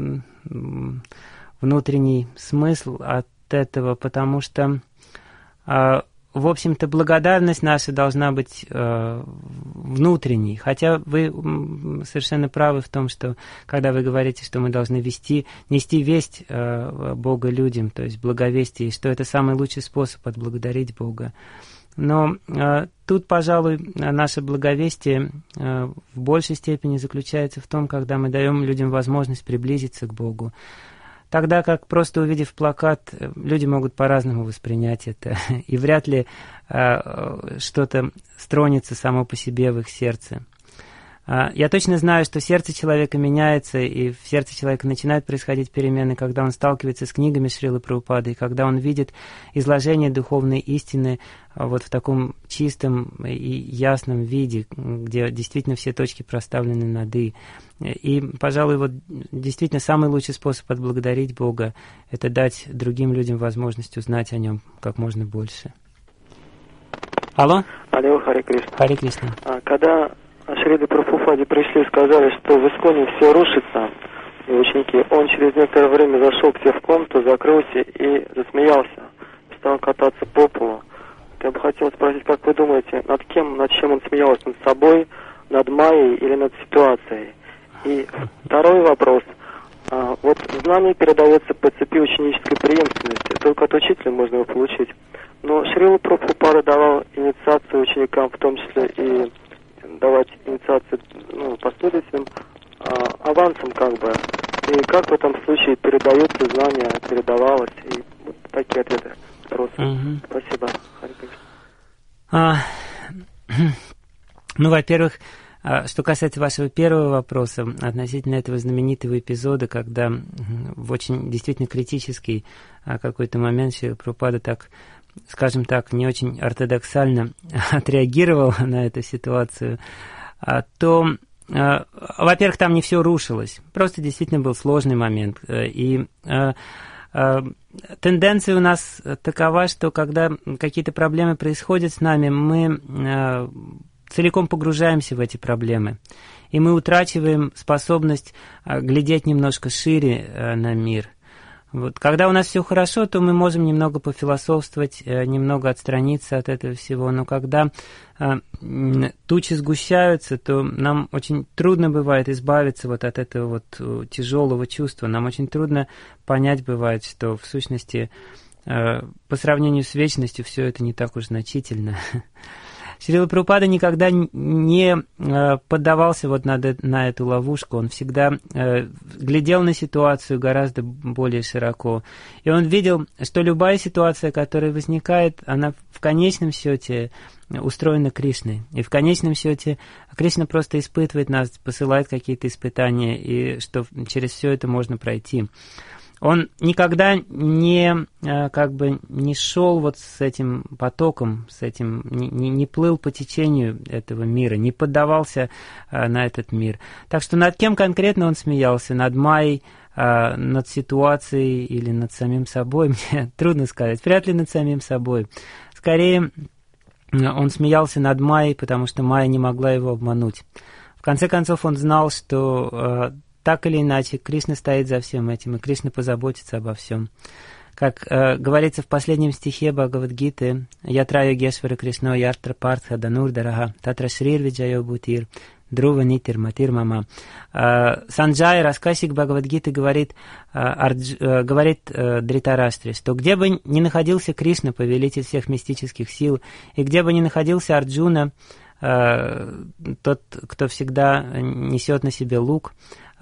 внутренний смысл от этого, потому что, в общем-то, благодарность наша должна быть внутренней. Хотя вы совершенно правы в том, что когда вы говорите, что мы должны нести весть Бога людям, то есть благовестие, и что это самый лучший способ отблагодарить Бога. Но тут, пожалуй, наше благовестие в большей степени заключается в том, когда мы даем людям возможность приблизиться к Богу. Тогда как, просто увидев плакат, люди могут по-разному воспринять это, и вряд ли что-то стронется само по себе в их сердце. Я точно знаю, что сердце человека меняется, и в сердце человека начинают происходить перемены, когда он сталкивается с книгами Шрилы Прабхупады, и когда он видит изложение духовной истины вот в таком чистом и ясном виде, где действительно все точки проставлены над «и». И, пожалуй, вот действительно самый лучший способ отблагодарить Бога – это дать другим людям возможность узнать о Нем как можно больше. Алло? Алло, Харе Кришна. Харе Кришна. Когда Шриле Прабхупаде пришли и сказали, что в Исконе все рушится, и ученики. Он через некоторое время зашел к себе в комнату, закрылся и засмеялся, стал кататься по полу. Я бы хотел спросить, как вы думаете, над чем он смеялся? Над собой, над Майей или над ситуацией? И второй вопрос. Вот знание передается по цепи ученической преемственности. Только от учителя можно его получить. Но Шрила Прабхупада давал инициацию ученикам, в том числе и давать инициацию последователям авансом как бы. И как в этом случае передаются знания, передавалось? И вот такие ответы. Спасибо. Во-первых, что касается вашего первого вопроса относительно этого знаменитого эпизода, когда в очень действительно критический какой-то момент Шрила Прабхупада так, скажем так, не очень ортодоксально отреагировал на эту ситуацию, то, во-первых, там не все рушилось. Просто действительно был сложный момент. И тенденция у нас такова, что когда какие-то проблемы происходят с нами, мы целиком погружаемся в эти проблемы. И мы утрачиваем способность глядеть немножко шире на мир. Вот. Когда у нас все хорошо, то мы можем немного пофилософствовать, немного отстраниться от этого всего. Но когда тучи сгущаются, то нам очень трудно бывает избавиться вот от этого вот тяжелого чувства. Нам очень трудно понять бывает, что в сущности по сравнению с вечностью все это не так уж значительно. Шрила Прабхупада никогда не поддавался вот на эту ловушку. Он всегда глядел на ситуацию гораздо более широко. И он видел, что любая ситуация, которая возникает, она в конечном счете устроена Кришной. И в конечном счете Кришна просто испытывает нас, посылает какие-то испытания, и что через все это можно пройти. Он никогда не шел вот с этим потоком, не плыл по течению этого мира, не поддавался на этот мир. Так что над кем конкретно он смеялся? Над Майей, над ситуацией или над самим собой? Мне трудно сказать. Вряд ли над самим собой. Скорее, он смеялся над Майей, потому что Майя не могла его обмануть. В конце концов, он знал, что так или иначе, Кришна стоит за всем этим, и Кришна позаботится обо всем. Как говорится в последнем стихе Бхагавад-гиты, «Ятра йогешвара Кришно ятра партха данур дараха, татра шрир виджайо бутир, друва нитир матир мама». Санджай, рассказчик Бхагавад-гиты, говорит Дритараштре, что где бы ни находился Кришна, повелитель всех мистических сил, и где бы ни находился Арджуна, тот, кто всегда несет на себе лук,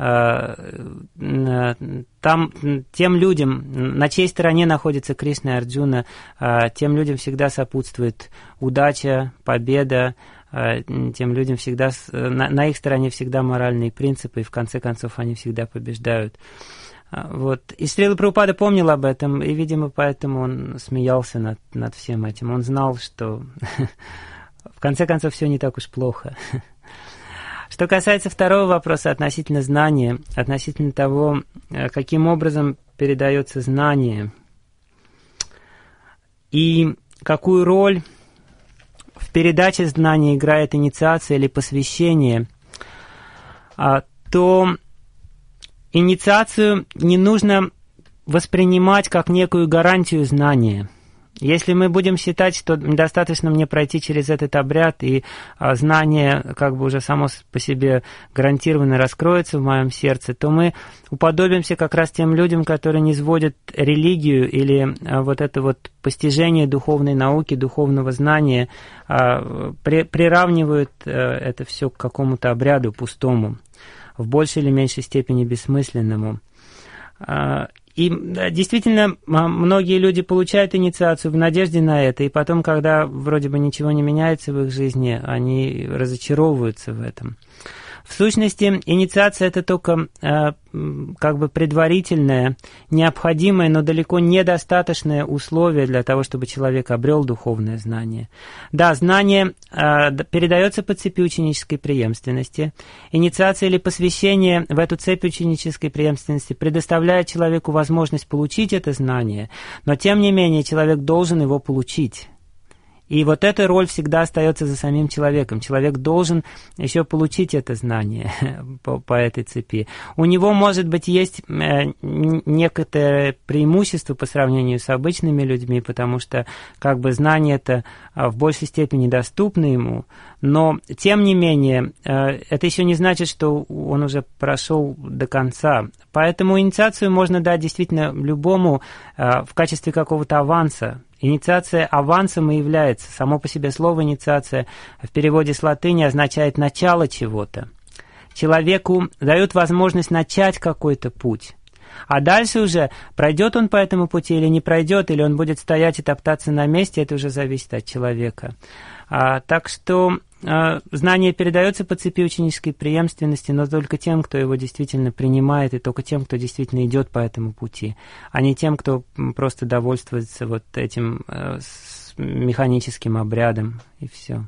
там тем людям, на чьей стороне находится Кришна и Арджуна, тем людям всегда сопутствует удача, победа, тем людям всегда, на их стороне всегда моральные принципы, и в конце концов они всегда побеждают. Вот. И Шрила Прабхупада помнил об этом, и, видимо, поэтому он смеялся над всем этим. Он знал, что в конце концов все не так уж плохо. Что касается второго вопроса относительно знания, относительно того, каким образом передается знание и какую роль в передаче знания играет инициация или посвящение, то инициацию не нужно воспринимать как некую гарантию знания. Если мы будем считать, что достаточно мне пройти через этот обряд, и знание как бы уже само по себе гарантированно раскроется в моем сердце, то мы уподобимся как раз тем людям, которые не сводят религию или вот это вот постижение духовной науки, духовного знания, приравнивают это все к какому-то обряду пустому, в большей или меньшей степени бессмысленному. И действительно, многие люди получают инициацию в надежде на это, и потом, когда вроде бы ничего не меняется в их жизни, они разочаровываются в этом. В сущности, инициация – это только как бы предварительное, необходимое, но далеко недостаточное условие для того, чтобы человек обрел духовное знание. Да, знание передается по цепи ученической преемственности. Инициация или посвящение в эту цепь ученической преемственности предоставляет человеку возможность получить это знание, но тем не менее человек должен его получить. И вот эта роль всегда остается за самим человеком. Человек должен еще получить это знание по этой цепи. У него, может быть, есть некоторое преимущество по сравнению с обычными людьми, потому что как бы знание это в большей степени доступно ему, но, тем не менее, это еще не значит, что он уже прошел до конца. Поэтому инициацию можно дать действительно любому в качестве какого-то аванса. Инициация авансом и является. Само по себе слово «инициация» в переводе с латыни означает «начало чего-то». Человеку дают возможность начать какой-то путь. А дальше уже, пройдет он по этому пути или не пройдет, или он будет стоять и топтаться на месте, это уже зависит от человека. Так что знание передается по цепи ученической преемственности, но только тем, кто его действительно принимает, и только тем, кто действительно идет по этому пути, а не тем, кто просто довольствуется вот этим механическим обрядом, и все.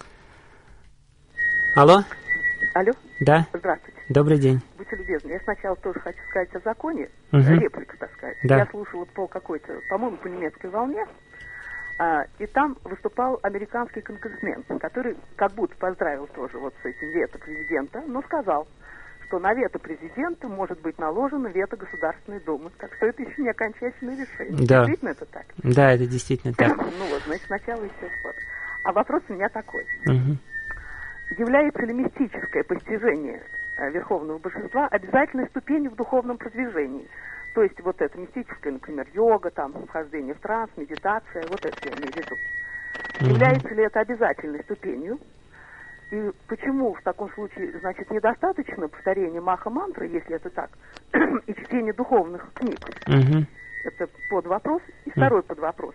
Алло? Алло? Да? Здравствуйте. Добрый день. Будьте любезны, я сначала тоже хочу сказать о законе, реплику, так сказать. Да. Я слушала по какой-то, по-моему, по немецкой волне, и там выступал американский конгрессмен, который как будто поздравил тоже вот с этим вето президента, но сказал, что на вето президента может быть наложено вето Государственной Думы. Так что это еще не окончательное решение. Да. Действительно это так? Да, это действительно так. Ну вот, значит, сначала еще вот. А вопрос у меня такой. Является ли мистическое постижение Верховного Божества обязательной ступенью в духовном продвижении? То есть вот это мистическое, например, йога, там, вхождение в транс, медитация, вот это я имею в виду. Является ли это обязательной ступенью? И почему в таком случае, значит, недостаточно повторения маха-мантры, если это так, и чтения духовных книг? Это подвопрос. И второй подвопрос.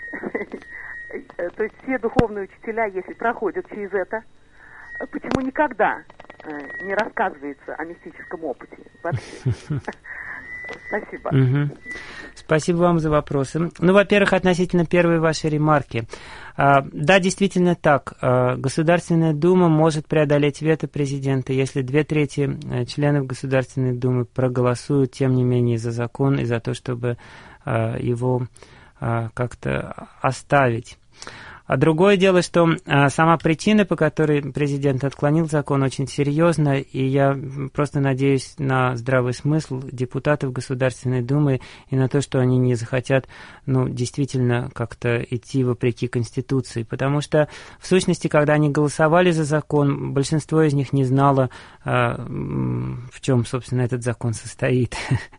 То есть все духовные учителя, если проходят через это, почему никогда не рассказывается о мистическом опыте вообще? Спасибо. Спасибо вам за вопросы. Ну, во-первых, относительно первой вашей ремарки. Да, действительно так. Государственная Дума может преодолеть вето президента, если 2/3 членов Государственной Думы проголосуют, тем не менее, за закон и за то, чтобы его как-то оставить. А другое дело, что сама причина, по которой президент отклонил закон, очень серьезна, и я просто надеюсь на здравый смысл депутатов Государственной Думы и на то, что они не захотят, ну, действительно как-то идти вопреки Конституции. Потому что, в сущности, когда они голосовали за закон, большинство из них не знало, в чем, собственно, этот закон состоит.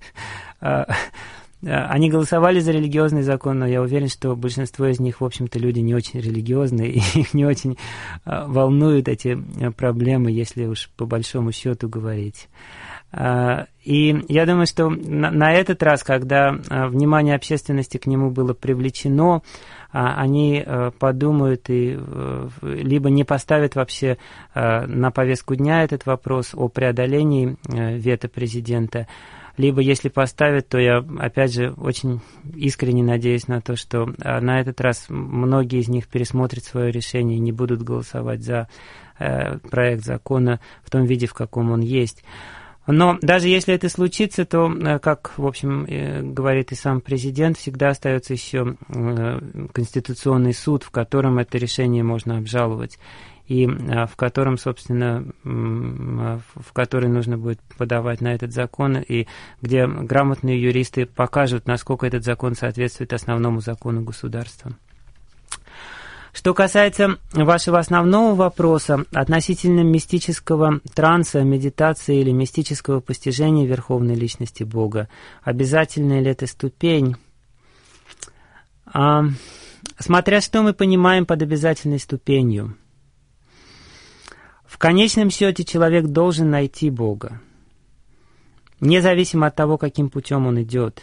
Они голосовали за религиозный закон, но я уверен, что большинство из них, в общем-то, люди не очень религиозные, и их не очень волнуют эти проблемы, если уж по большому счету говорить. И я думаю, что на этот раз, когда внимание общественности к нему было привлечено, они подумают и либо не поставят вообще на повестку дня этот вопрос о преодолении вето президента, либо если поставят, то я, опять же, очень искренне надеюсь на то, что на этот раз многие из них пересмотрят свое решение и не будут голосовать за проект закона в том виде, в каком он есть. Но даже если это случится, то, как, в общем, говорит и сам президент, всегда остается еще Конституционный суд, в котором это решение можно обжаловать, и в котором, собственно, в который нужно будет подавать на этот закон, и где грамотные юристы покажут, насколько этот закон соответствует основному закону государства. Что касается вашего основного вопроса относительно мистического транса, медитации или мистического постижения Верховной Личности Бога, обязательна ли эта ступень? Смотря что мы понимаем под обязательной ступенью. В конечном счете человек должен найти Бога, независимо от того, каким путем он идет.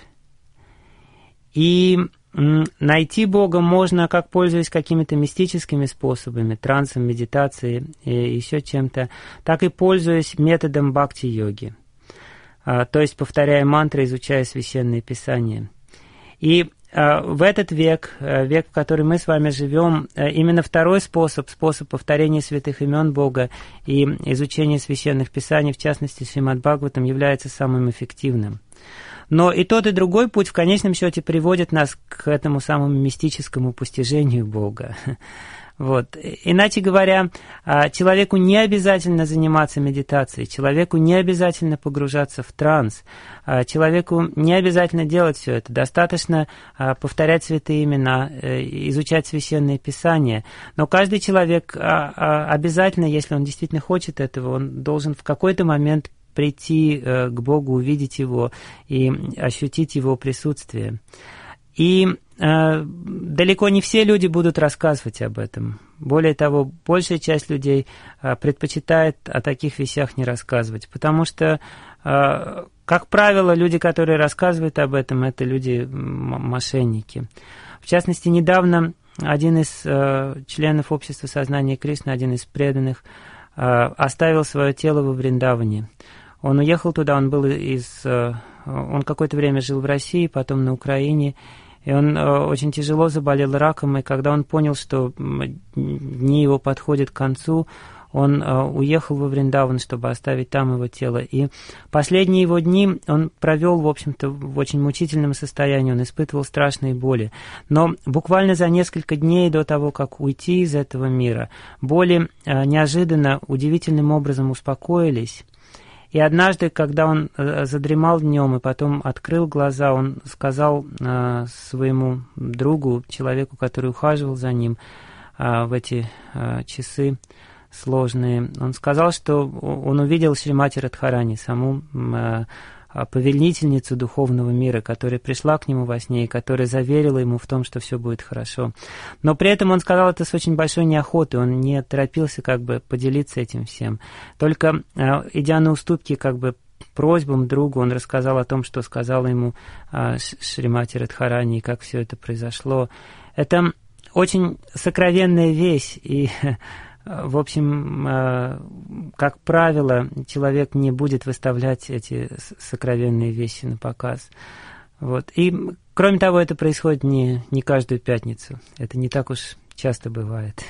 И найти Бога можно как пользуясь какими-то мистическими способами, трансом, медитацией и еще чем-то, так и пользуясь методом бхакти-йоги, то есть повторяя мантры, изучая священные писания. И в этот век, в который мы с вами живем, именно второй способ повторения святых имен Бога и изучения священных писаний, в частности, Шримад Бхагаватам, является самым эффективным. Но и тот, и другой путь в конечном счете приводит нас к этому самому мистическому постижению Бога. Вот. Иначе говоря, человеку не обязательно заниматься медитацией, человеку не обязательно погружаться в транс, человеку не обязательно делать все это. Достаточно повторять святые имена, изучать священные писания. Но каждый человек обязательно, если он действительно хочет этого, он должен в какой-то момент прийти к Богу, увидеть Его и ощутить Его присутствие. И далеко не все люди будут рассказывать об этом. Более того, большая часть людей предпочитает о таких вещах не рассказывать, потому что, как правило, люди, которые рассказывают об этом, это люди-мошенники. В частности, недавно один из членов общества сознания Кришны, один из преданных, оставил свое тело во Вриндаване. Он уехал туда, он какое-то время жил в России, потом на Украине, и он очень тяжело заболел раком, и когда он понял, что дни его подходят к концу, он уехал во Вриндаван, чтобы оставить там его тело. И последние его дни он провел, в общем-то, в очень мучительном состоянии, он испытывал страшные боли. Но буквально за несколько дней до того, как уйти из этого мира, боли неожиданно, удивительным образом успокоились. И однажды, когда он задремал днем и потом открыл глаза, он сказал своему другу, человеку, который ухаживал за ним в эти часы сложные, он сказал, что он увидел Шримати Радхарани, саму повелительницу духовного мира, которая пришла к нему во сне и которая заверила ему в том, что все будет хорошо. Но при этом он сказал это с очень большой неохотой, он не торопился как бы поделиться этим всем. Только идя на уступки как бы просьбам другу, он рассказал о том, что сказала ему Шримати Радхарани и как все это произошло. Это очень сокровенная вещь, и в общем, как правило, человек не будет выставлять эти сокровенные вещи на показ. Вот. И, кроме того, это происходит не каждую пятницу. Это не так уж часто бывает.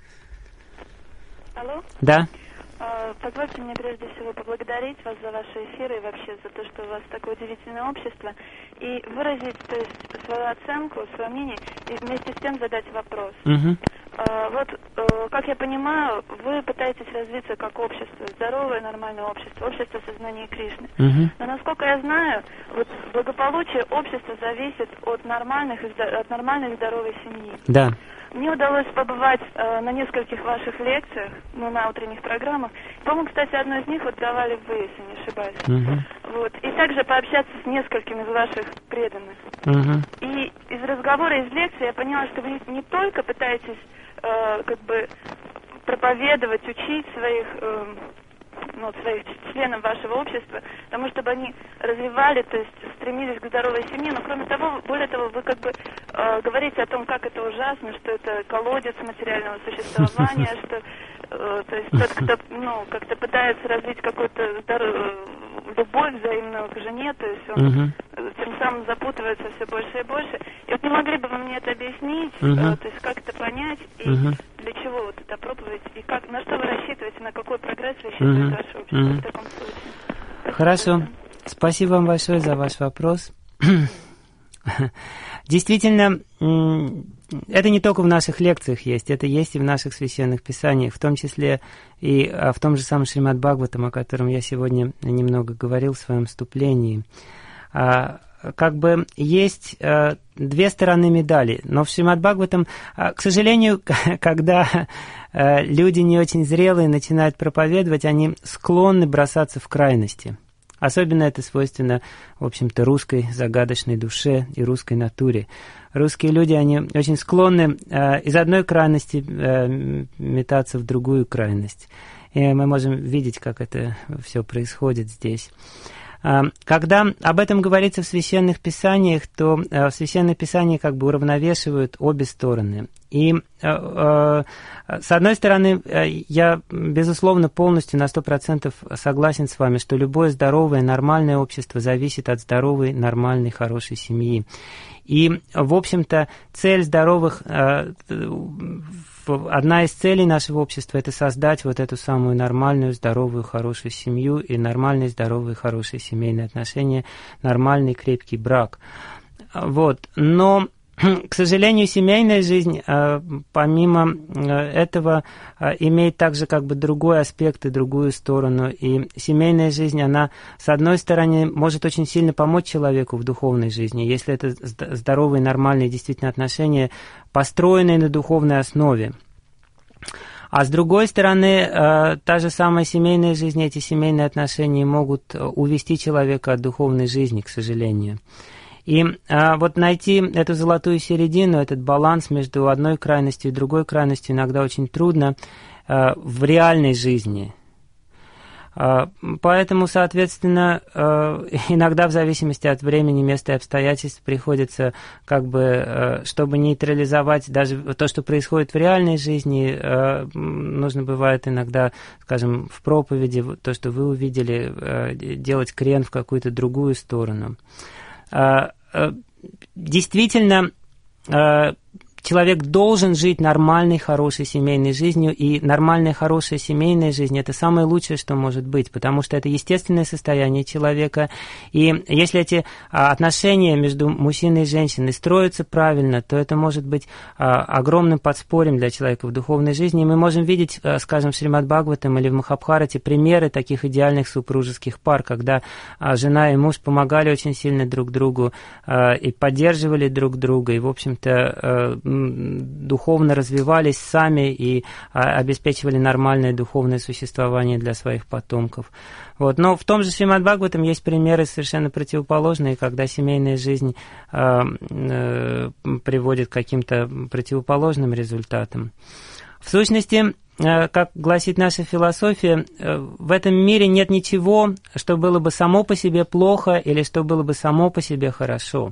Алло? Да. Позвольте мне прежде всего поблагодарить вас за ваши эфиры и вообще за то, что у вас такое удивительное общество, и выразить, то есть, свою оценку, свое мнение, и вместе с тем задать вопрос. Вот, как я понимаю, вы пытаетесь развиться как общество, здоровое, нормальное общество, общество сознания Кришны. Но, насколько я знаю, вот благополучие общества зависит от нормальной здоровой семьи. Да. Мне удалось побывать на нескольких ваших лекциях, на утренних программах. По-моему, кстати, одну из них вот давали вы, если не ошибаюсь. Вот. И также пообщаться с несколькими из ваших преданных. И из разговора, из лекции я поняла, что вы не только пытаетесь как бы проповедовать, учить своих членов вашего общества, тому, чтобы они развивали, то есть стремились к здоровой семье, но кроме того, более того, вы как бы говорите о том, как это ужасно, что это колодец материального существования, что то есть тот, кто как-то пытается развить какую-то любовь взаимную к жене, то есть он тем самым запутывается все больше и больше. И вот не могли бы вы мне это объяснить, то есть как это понять, и для чего вот эта проповедь, и как, на что вы рассчитываете, на какой прогресс рассчитывает ваше общество в таком случае? Хорошо. Спасибо вам большое за ваш вопрос. Действительно, это не только в наших лекциях есть, это есть и в наших священных писаниях, в том числе и в том же самом Шримад Бхагаватам, о котором я сегодня немного говорил в своем вступлении. Как бы есть две стороны медали, но в Шримад Бхагаватам, к сожалению, когда люди не очень зрелые начинают проповедовать, они склонны бросаться в крайности. Особенно это свойственно, в общем-то, русской загадочной душе и русской натуре. Русские люди, они очень склонны из одной крайности метаться в другую крайность. И мы можем видеть, как это все происходит здесь. Когда об этом говорится в Священных Писаниях, то в Священные Писания как бы уравновешивают обе стороны. И с одной стороны, я, безусловно, полностью на 100% согласен с вами, что любое здоровое, нормальное общество зависит от здоровой, нормальной, хорошей семьи. И, в общем-то, цель здоровых одна из целей нашего общества – это создать вот эту самую нормальную, здоровую, хорошую семью и нормальные, здоровые, хорошие семейные отношения, нормальный, крепкий брак. Вот. Но, к сожалению, семейная жизнь, помимо этого, имеет также как бы другой аспект и другую сторону. И семейная жизнь, она, с одной стороны, может очень сильно помочь человеку в духовной жизни, если это здоровые, нормальные, действительно отношения, построенные на духовной основе. А с другой стороны, та же самая семейная жизнь, эти семейные отношения могут увести человека от духовной жизни, к сожалению. И вот найти эту золотую середину, этот баланс между одной крайностью и другой крайностью иногда очень трудно в реальной жизни. Поэтому, соответственно, иногда в зависимости от времени, места и обстоятельств приходится, как бы, чтобы нейтрализовать даже то, что происходит в реальной жизни, нужно бывает иногда, скажем, в проповеди, то, что вы увидели, делать крен в какую-то другую сторону. Действительно, человек должен жить нормальной, хорошей семейной жизнью, и нормальная, хорошая семейная жизнь – это самое лучшее, что может быть, потому что это естественное состояние человека, и если эти отношения между мужчиной и женщиной строятся правильно, то это может быть огромным подспорьем для человека в духовной жизни, и мы можем видеть, скажем, в Шримад Бхагаватам или в Махабхарате примеры таких идеальных супружеских пар, когда жена и муж помогали очень сильно друг другу и поддерживали друг друга, и, в общем-то, духовно развивались сами и обеспечивали нормальное духовное существование для своих потомков. Вот. Но в том же Шримад Бхагаватам есть примеры совершенно противоположные, когда семейная жизнь приводит к каким-то противоположным результатам. В сущности, как гласит наша философия, в этом мире нет ничего, что было бы само по себе плохо или что было бы само по себе хорошо.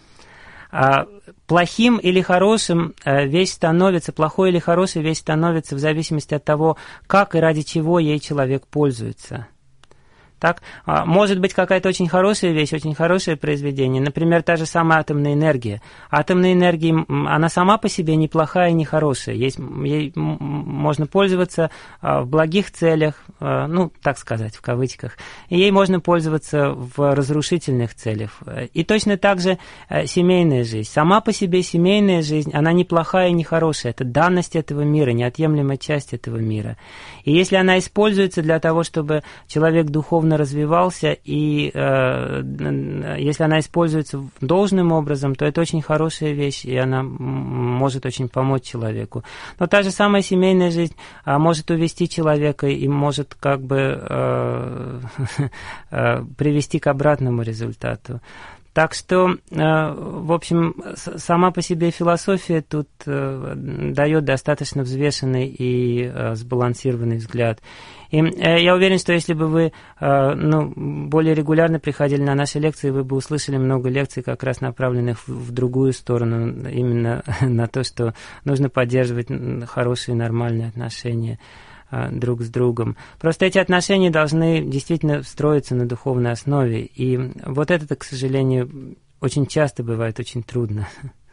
Плохим или хорошим вещь становится, плохой или хорошей вещь становится в зависимости от того, как и ради чего ей человек пользуется. Так, может быть какая-то очень хорошая вещь, очень хорошее произведение, например, та же самая атомная энергия. Атомная энергия, она сама по себе неплохая и не хорошая. Ей можно пользоваться в благих целях, ну, так сказать, в кавычках, и ей можно пользоваться в разрушительных целях. И точно так же семейная жизнь. Сама по себе семейная жизнь, она неплохая и не хорошая. Это данность этого мира, неотъемлемая часть этого мира. И если она используется для того, чтобы человек духовно развивался, и если она используется должным образом, то это очень хорошая вещь, и она может очень помочь человеку. Но та же самая семейная жизнь может увести человека и может как бы привести к обратному результату. Так что, в общем, сама по себе философия тут дает достаточно взвешенный и сбалансированный взгляд. И я уверен, что если бы вы более регулярно приходили на наши лекции, вы бы услышали много лекций, как раз направленных в другую сторону, именно на то, что нужно поддерживать хорошие, нормальные отношения друг с другом. Просто эти отношения должны действительно строиться на духовной основе. И вот это, к сожалению, очень часто бывает очень трудно.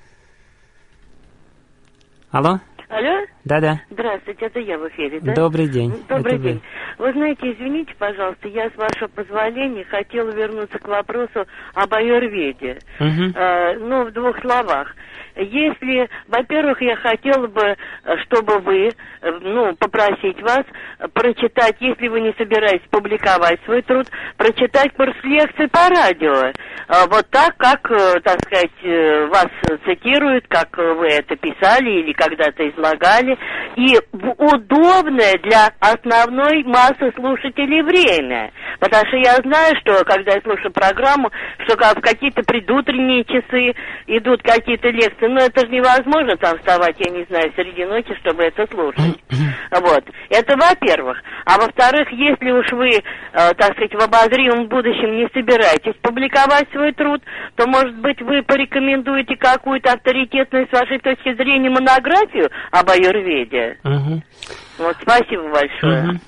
Алло? Алло? Да-да. Здравствуйте, это я в эфире, да? Добрый день. Добрый день. Вы знаете, извините, пожалуйста, я, с вашего позволения, хотела вернуться к вопросу об аюрведе. В 2 словах. Если, во-первых, я хотела бы, чтобы вы, попросить вас прочитать, если вы не собираетесь публиковать свой труд, прочитать курс лекций по радио. Вот так, как, так сказать, вас цитируют, как вы это писали или когда-то излагали, и удобное для основной массы слушателей время. Потому что я знаю, что, когда я слушаю программу, что в какие-то предутренние часы идут какие-то лекции, но это же невозможно там вставать, я не знаю, среди ночи, чтобы это слушать. Вот. Это во-первых. А во-вторых, если уж вы, так сказать, в обозримом будущем не собираетесь публиковать свой труд, то, может быть, вы порекомендуете какую-то авторитетную, с вашей точки зрения, монографию об аюрведе? Вот, спасибо большое.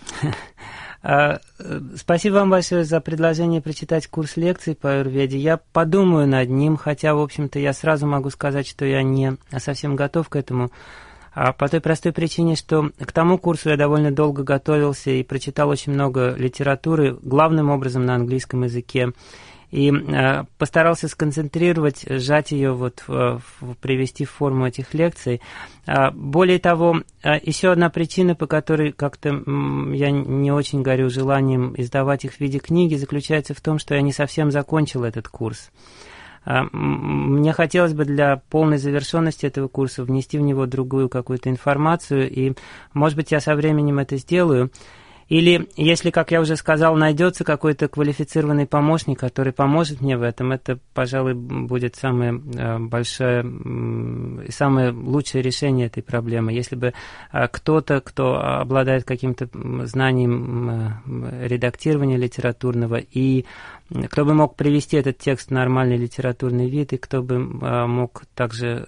Спасибо вам большое за предложение прочитать курс лекций по аюрведе. Я подумаю над ним, хотя, в общем-то, я сразу могу сказать, что я не совсем готов к этому. По той простой причине, что к тому курсу я довольно долго готовился и прочитал очень много литературы, главным образом на английском языке. И постарался сконцентрировать, сжать ее, привести в форму этих лекций. Более того, еще одна причина, по которой как-то я не очень горю желанием издавать их в виде книги, заключается в том, что я не совсем закончил этот курс. Мне хотелось бы для полной завершенности этого курса внести в него другую какую-то информацию, и, может быть, я со временем это сделаю. Или, если, как я уже сказал, найдется какой-то квалифицированный помощник, который поможет мне в этом, это, пожалуй, будет самое большое и самое лучшее решение этой проблемы. Если бы кто-то, кто обладает каким-то знанием редактирования литературного, и кто бы мог привести этот текст в нормальный литературный вид, и кто бы мог также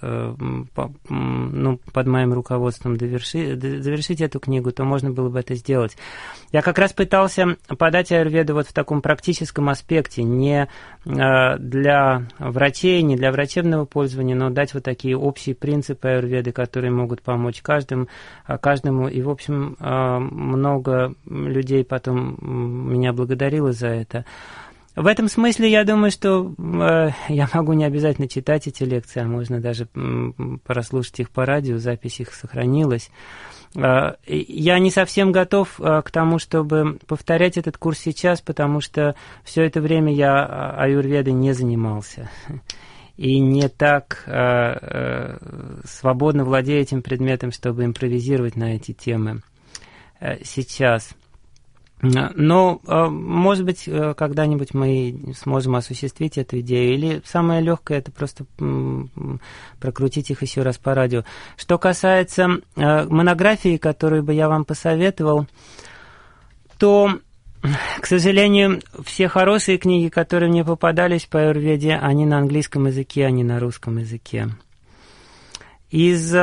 под моим руководством завершить эту книгу, то можно было бы это сделать. Я как раз пытался подать аюрведу в таком практическом аспекте, не для врачей, не для врачебного пользования, но дать такие общие принципы аюрведы, которые могут помочь каждому. И, в общем, много людей потом меня благодарило за это. В этом смысле я думаю, что я могу не обязательно читать эти лекции, а можно даже прослушать их по радио, запись их сохранилась. Я не совсем готов к тому, чтобы повторять этот курс сейчас, потому что все это время я аюрведой не занимался. И не так свободно владею этим предметом, чтобы импровизировать на эти темы сейчас. Но, может быть, когда-нибудь мы сможем осуществить эту идею. Или самое легкое — это просто прокрутить их еще раз по радио. Что касается монографии, которую бы я вам посоветовал, то, к сожалению, все хорошие книги, которые мне попадались по аюрведе, они на английском языке, а не на русском языке. Из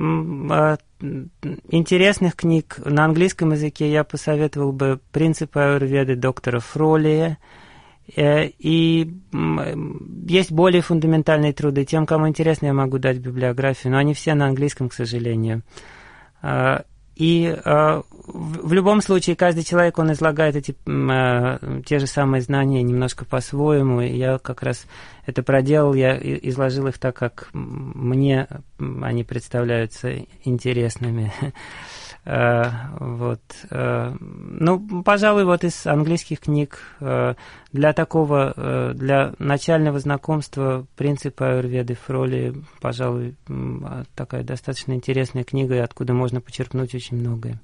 интересных книг на английском языке я посоветовал бы «Принципы аюрведы» доктора Фролия. И есть более фундаментальные труды. Тем, кому интересно, я могу дать библиографию, но они все на английском, к сожалению. И в любом случае каждый человек, он излагает те же самые знания немножко по-своему. И я как раз это проделал, я изложил их так, как мне они представляются интересными. Пожалуй, из английских книг для начального знакомства принципы аюрведы Фроли, пожалуй, такая достаточно интересная книга, откуда можно почерпнуть очень многое.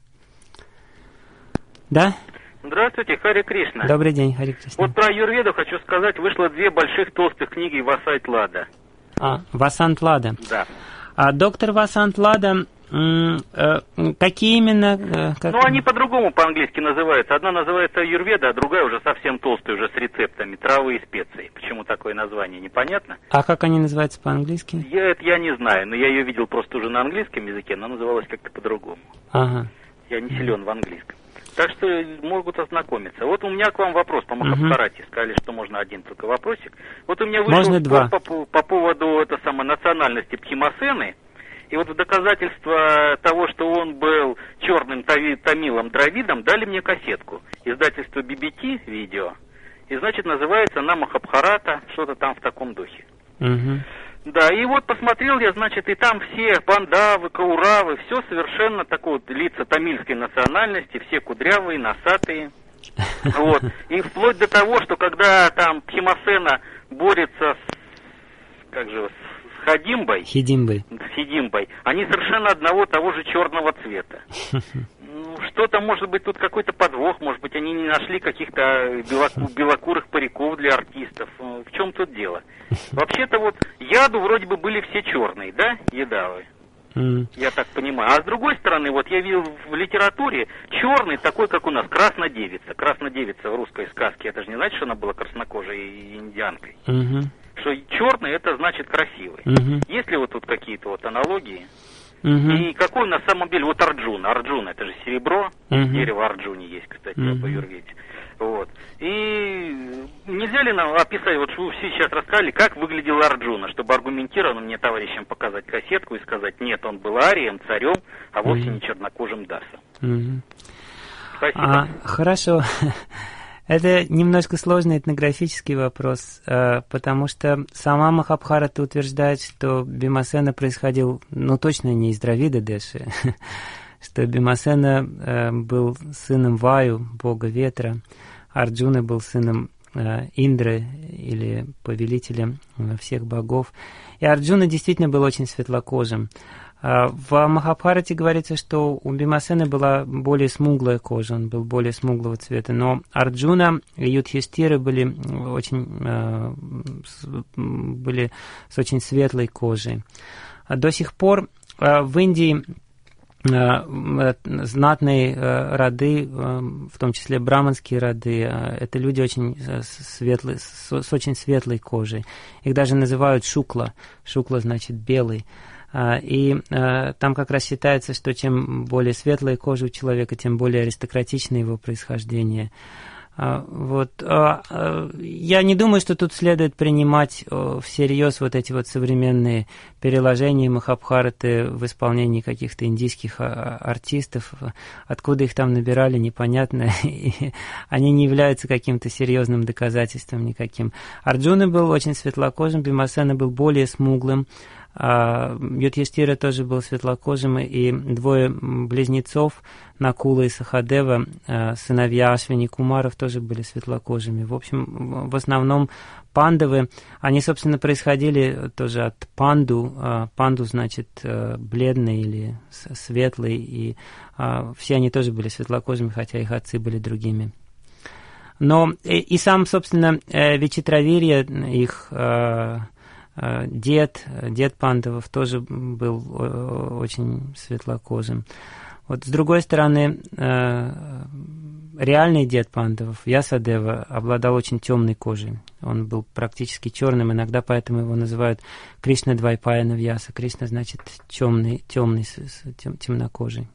Да? Здравствуйте, Хари Кришна. Добрый день, Хари Кришна. Про аюрведу хочу сказать, вышло 2 больших толстых книги Васант Лада. Васант Лада. Да. Доктор Васант Лада, какие именно? Они по-другому по-английски называются. Одна называется аюрведа, а другая уже совсем толстая, уже с рецептами, травы и специи. Почему такое название, непонятно. А как они называются по-английски? Я не знаю, но я ее видел просто уже на английском языке, она называлась как-то по-другому. Ага. Я не силен в английском. Так что могут ознакомиться. У меня к вам вопрос по Махабхарате. Сказали, что можно один только вопросик. У меня вышел спор по поводу национальности Бхимасены. И в доказательство того, что он был черным тамилом Дравидом, дали мне кассетку. Издательство BBT видео. И, называется она Махабхарата, что-то там в таком духе. Да, и посмотрел я, и там все пандавы, кауравы, все совершенно такое, лица тамильской национальности, все кудрявые, носатые. И вплоть до того, что когда там Бхимасена борется с Хидимбой, они совершенно одного того же черного цвета. Что-то, может быть, тут какой-то подвох, может быть, они не нашли каких-то белокурых париков для артистов. В чем тут дело? Вообще-то яду вроде бы были все черные, да, едавы? Я так понимаю. А с другой стороны, я видел в литературе черный такой, как у нас, краснодевица. Краснодевица в русской сказке, это же не значит, что она была краснокожей и индианкой. Что черный, это значит красивый. Есть ли тут какие-то аналогии? И какой на самом деле, вот Арджуна. Арджуна, это же серебро, дерево Арджуни есть, кстати, в аюрведе. Вот. И нельзя ли нам описать, вот вы все сейчас рассказали, как выглядел Арджуна, чтобы аргументированно мне товарищам показать кассетку и сказать, нет, он был арием, царем, а вовсе не чернокожим дасом. Спасибо. Хорошо. Это немножко сложный этнографический вопрос, потому что сама Махабхарата утверждает, что Бимасена происходил, точно не из Дравида Деши, что Бимасена был сыном Ваю, бога ветра, Арджуна был сыном Индры или повелителем всех богов. И Арджуна действительно был очень светлокожим. В Махабхарате говорится, что у Бимасены была более смуглая кожа, он был более смуглого цвета, но Арджуна и Юдхиштира были с очень светлой кожей. До сих пор в Индии знатные роды, в том числе браманские роды, это люди очень светлые, с очень светлой кожей. Их даже называют шукла. Шукла значит белый. И там как раз считается, что чем более светлая кожа у человека, тем более аристократичное его происхождение. Я не думаю, что тут следует принимать всерьез вот эти вот современные переложения Махабхараты в исполнении каких-то индийских артистов. Откуда их там набирали, непонятно. И они не являются каким-то серьезным доказательством никаким. Арджуна был очень светлокожим, Бимасена был более смуглым. Юдхиштира тоже был светлокожим, и двое близнецов, Накула и Сахадева, сыновья Ашвини Кумаров, тоже были светлокожими. В общем, в основном пандавы, они, собственно, происходили тоже от панду. Панду значит бледный или светлый, и все они тоже были светлокожими, хотя их отцы были другими. Но и сам, собственно, Вичитравирья, их дед Пандавов тоже был очень светлокожим. Вот с другой стороны, реальный дед Пандавов, Ясадева, обладал очень темной кожей. Он был практически черным, иногда поэтому его называют Кришна Двайпаяна Вьяса. Кришна значит темный, темнокожий.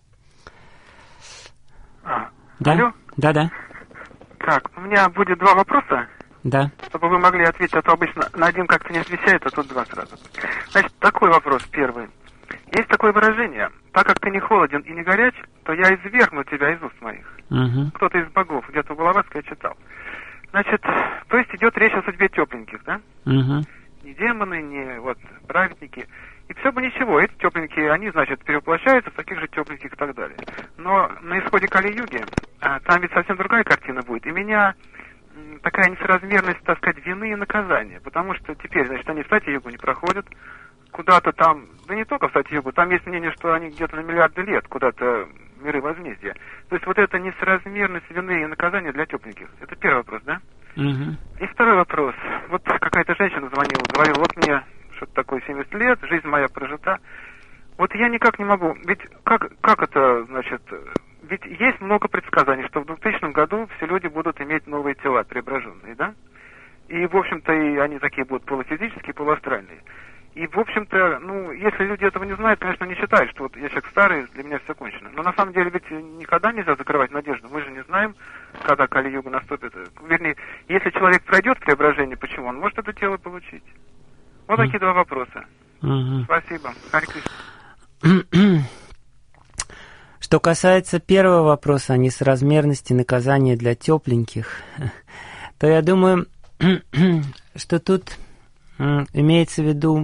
Да? Алло? Да. Так, у меня будет два вопроса. Да. Чтобы вы могли ответить, а то обычно на один как-то не отвечает, а тут два сразу. Значит, такой вопрос первый. Есть такое выражение: так как ты не холоден и не горяч, то я извергну тебя из уст моих. Кто-то из богов, где-то в Головацкой я читал. Значит, то есть идет речь о судьбе тепленьких, да? Не демоны, не праведники. И все бы ничего, эти тепленькие, они, значит, перевоплощаются в таких же тепленьких и так далее. Но на исходе Кали-юги там ведь совсем другая картина будет. И меня такая несоразмерность, так сказать, вины и наказания. Потому что теперь, значит, они в Сати-югу не проходят, куда-то там, да не только в Сати-югу, там есть мнение, что они где-то на миллиарды лет, куда-то миры возмездия. То есть вот эта несоразмерность вины и наказания для тепленьких. Это первый вопрос, да? И второй вопрос. Вот какая-то женщина звонила, говорила, вот мне что-то такое 70 лет, жизнь моя прожита. Вот я никак не могу, ведь как это, значит... Ведь есть много предсказаний, что в 2000 году все люди будут иметь новые тела, преображенные, да? И, в общем-то, и они такие будут полуфизические, полуастральные. И, в общем-то, если люди этого не знают, конечно, не считают, что вот я человек старый, для меня все кончено. Но на самом деле ведь никогда нельзя закрывать надежду. Мы же не знаем, когда Кали-юга наступит. Вернее, если человек пройдет преображение, почему? Он может это тело получить. Вот такие два вопроса. Спасибо. Харе Кришна. Что касается первого вопроса о несоразмерности наказания для тепленьких, то я думаю, что тут имеется в виду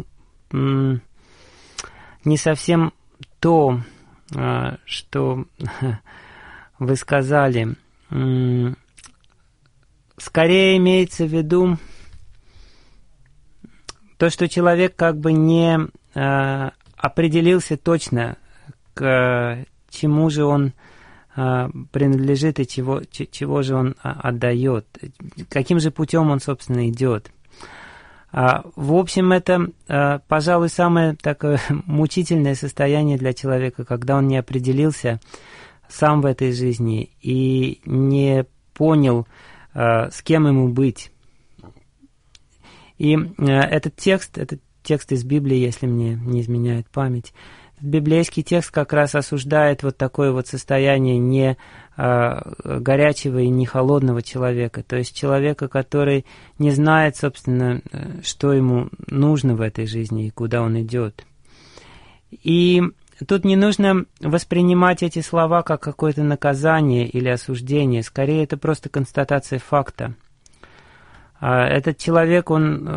не совсем то, что вы сказали. Скорее имеется в виду то, что человек как бы не определился точно, к чему же он принадлежит и чего же он отдает, каким же путем он, собственно, идет. В общем, это, пожалуй, самое такое мучительное состояние для человека, когда он не определился сам в этой жизни и не понял, с кем ему быть. И этот текст из Библии, если мне не изменяет память, библейский текст как раз осуждает вот такое вот состояние не горячего и не холодного человека, то есть человека, который не знает, собственно, что ему нужно в этой жизни и куда он идет. И тут не нужно воспринимать эти слова как какое-то наказание или осуждение, скорее это просто констатация факта. Этот человек, он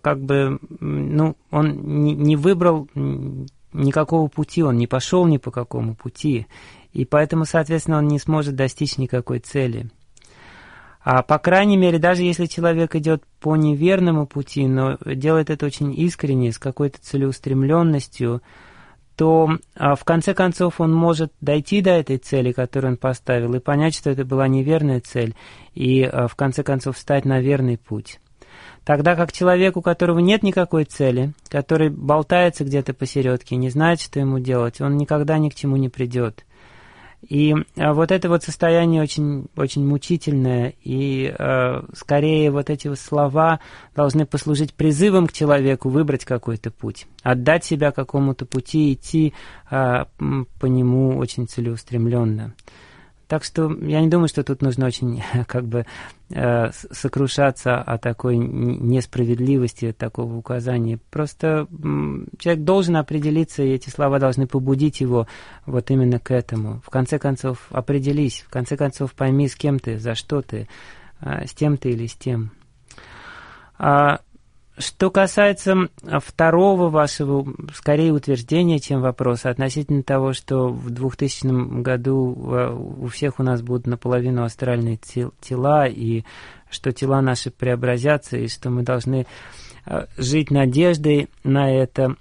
он не выбрал никакого пути, он не пошел ни по какому пути, и поэтому, соответственно, он не сможет достичь никакой цели. По крайней мере, даже если человек идет по неверному пути, но делает это очень искренне, с какой-то целеустремленностью, то в конце концов он может дойти до этой цели, которую он поставил, и понять, что это была неверная цель, и в конце концов встать на верный путь. Тогда как человек, у которого нет никакой цели, который болтается где-то посередке, не знает, что ему делать, он никогда ни к чему не придет. И вот это вот состояние очень, очень мучительное, и скорее вот эти слова должны послужить призывом к человеку выбрать какой-то путь, отдать себя какому-то пути, идти по нему очень целеустремленно. Так что я не думаю, что тут нужно очень сокрушаться о такой несправедливости такого указания. Просто человек должен определиться, и эти слова должны побудить его вот именно к этому. В конце концов, определись, в конце концов, пойми, с кем ты, за что ты, с тем ты или с тем. Что касается второго вашего, скорее, утверждения, чем вопроса, относительно того, что в 2000 году у всех у нас будут наполовину астральные тела, и что тела наши преобразятся, и что мы должны жить надеждой на это.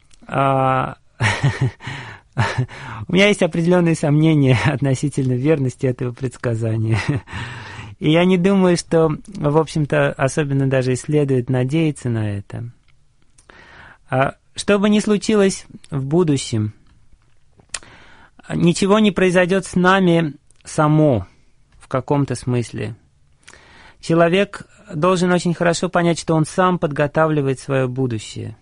У меня есть определенные сомнения относительно верности этого предсказания. И я не думаю, что, в общем-то, особенно даже и следует надеяться на это. Что бы ни случилось в будущем, ничего не произойдет с нами само, в каком-то смысле. Человек должен очень хорошо понять, что он сам подготавливает свое будущее.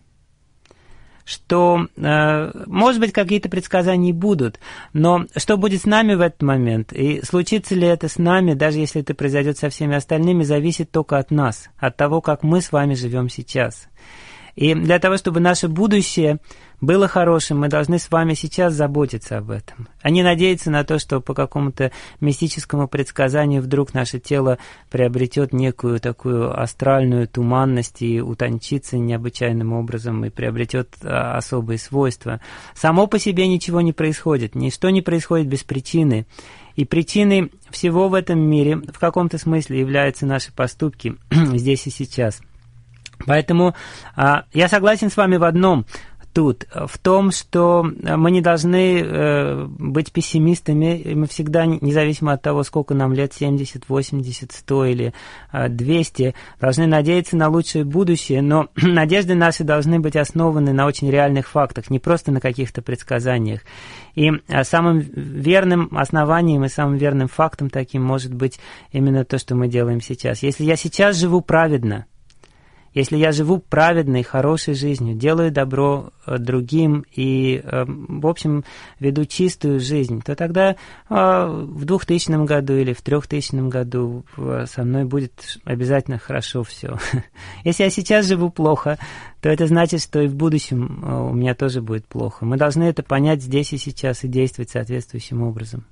Что, может быть, какие-то предсказания будут, но что будет с нами в этот момент, и случится ли это с нами, даже если это произойдет со всеми остальными, зависит только от нас, от того, как мы с вами живем сейчас. И для того, чтобы наше будущее было хорошим, мы должны с вами сейчас заботиться об этом, а не надеяться на то, что по какому-то мистическому предсказанию вдруг наше тело приобретет некую такую астральную туманность и утончится необычайным образом и приобретет особые свойства. Само по себе ничего не происходит, ничто не происходит без причины. И причиной всего в этом мире в каком-то смысле являются наши поступки здесь и сейчас. Поэтому я согласен с вами в одном тут, в том, что мы не должны быть пессимистами, и мы всегда, независимо от того, сколько нам лет, 70, 80, 100 или 200, должны надеяться на лучшее будущее, но надежды наши должны быть основаны на очень реальных фактах, не просто на каких-то предсказаниях. И самым верным основанием и самым верным фактом таким может быть именно то, что мы делаем сейчас. Если я сейчас живу праведно, если я живу праведной, хорошей жизнью, делаю добро другим и, в общем, веду чистую жизнь, то тогда в 2000 году или в 3000 году со мной будет обязательно хорошо все. Если я сейчас живу плохо, то это значит, что и в будущем у меня тоже будет плохо. Мы должны это понять здесь и сейчас и действовать соответствующим образом.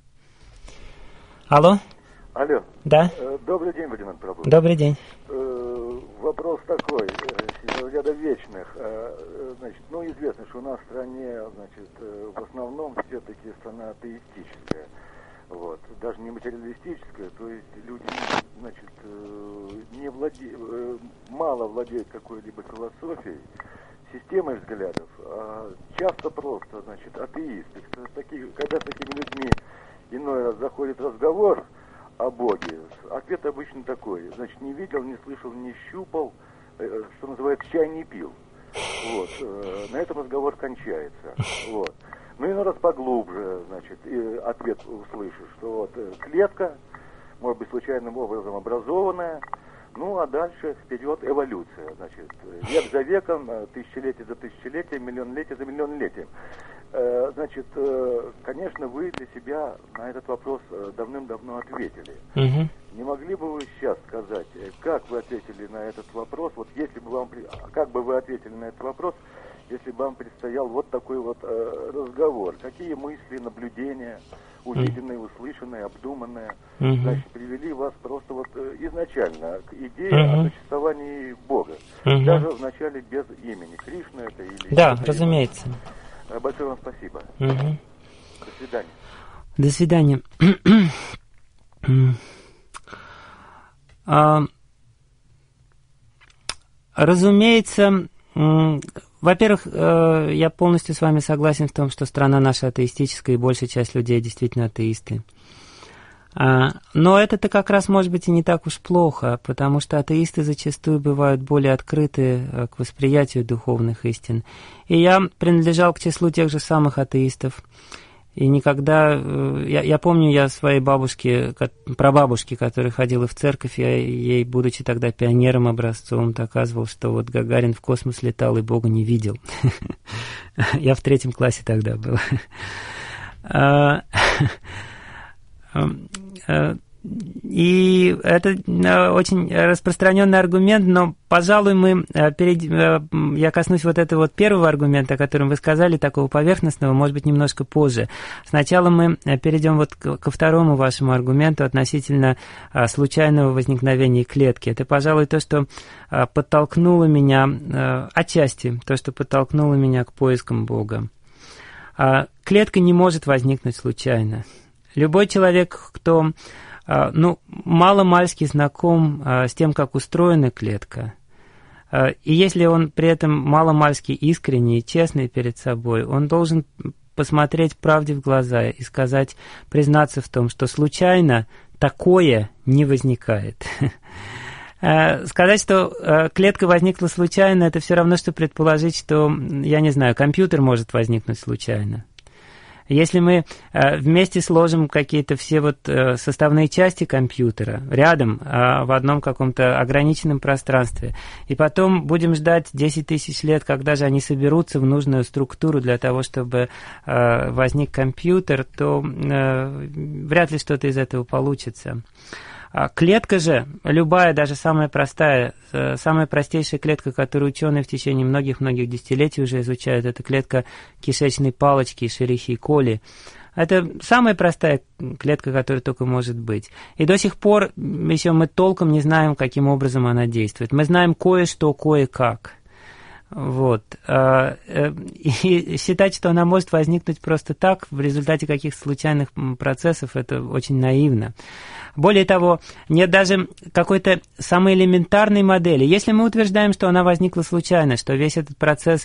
Алло? Алло. Да? Добрый день, Владимир Прабу. Добрый день. Вопрос такой, из ряда вечных. Значит, известно, что у нас в стране, значит, в основном все-таки страна атеистическая. Вот. Даже не материалистическая, то есть люди, значит, мало владеют какой-либо философией, системой взглядов, а часто просто, значит, атеисты. Когда с такими людьми иной раз заходит разговор о Боге, ответ обычно такой, значит, не видел, не слышал, не щупал, что называется, чай не пил. Вот. На этом разговор кончается. Вот. Иной раз поглубже, значит, ответ услышишь, что вот клетка, может быть, случайным образом образованная, а дальше вперед эволюция, значит, век за веком, тысячелетие за тысячелетием, миллионлетие за миллионлетием. Значит, конечно, вы для себя на этот вопрос давным-давно ответили. Не могли бы вы сейчас сказать, как вы ответили на этот вопрос? Вот если бы вам, как бы вы ответили на этот вопрос, если бы вам предстоял вот такой вот разговор? Какие мысли, наблюдения, увиденные, услышанные, обдуманные, значит, привели вас просто вот изначально к идее о существовании Бога? Даже вначале без имени. Кришна это или... Да, разумеется. Большое вам спасибо. До свидания. До свидания. Разумеется, во-первых, я полностью с вами согласен в том, что страна наша атеистическая, и большая часть людей действительно атеисты. Но это-то как раз может быть и не так уж плохо, потому что атеисты зачастую бывают более открыты к восприятию духовных истин. И я принадлежал к числу тех же самых атеистов. И никогда... Я помню, я своей бабушке, прабабушке, которая ходила в церковь, я ей, будучи тогда пионером образцовым, доказывал, что вот Гагарин в космос летал и Бога не видел. Я в 3 классе тогда был. И это очень распространенный аргумент, но, пожалуй, я коснусь вот этого вот первого аргумента, о котором вы сказали, такого поверхностного, может быть, немножко позже. Сначала мы перейдем вот ко второму вашему аргументу относительно случайного возникновения клетки. Это, пожалуй, то, что подтолкнуло меня, отчасти, то, что подтолкнуло меня к поискам Бога. Клетка не может возникнуть случайно. Любой человек, кто, мало-мальски знаком с тем, как устроена клетка, и если он при этом мало-мальски искренний и честный перед собой, он должен посмотреть правде в глаза и сказать, признаться в том, что случайно такое не возникает. Сказать, что клетка возникла случайно, это все равно, что предположить, что, я не знаю, компьютер может возникнуть случайно. Если мы вместе сложим какие-то все вот составные части компьютера рядом, в одном каком-то ограниченном пространстве, и потом будем ждать 10 тысяч лет, когда же они соберутся в нужную структуру для того, чтобы возник компьютер, то вряд ли что-то из этого получится. Клетка же, любая, даже самая простая, самая простейшая клетка, которую ученые в течение многих-многих десятилетий уже изучают, это клетка кишечной палочки, Эшерихия коли. Это самая простая клетка, которая только может быть. И до сих пор еще мы толком не знаем, каким образом она действует. Мы знаем кое-что, кое-как. Вот. И считать, что она может возникнуть просто так, в результате каких-то случайных процессов, это очень наивно. Более того, нет даже какой-то самой элементарной модели. Если мы утверждаем, что она возникла случайно, что весь этот процесс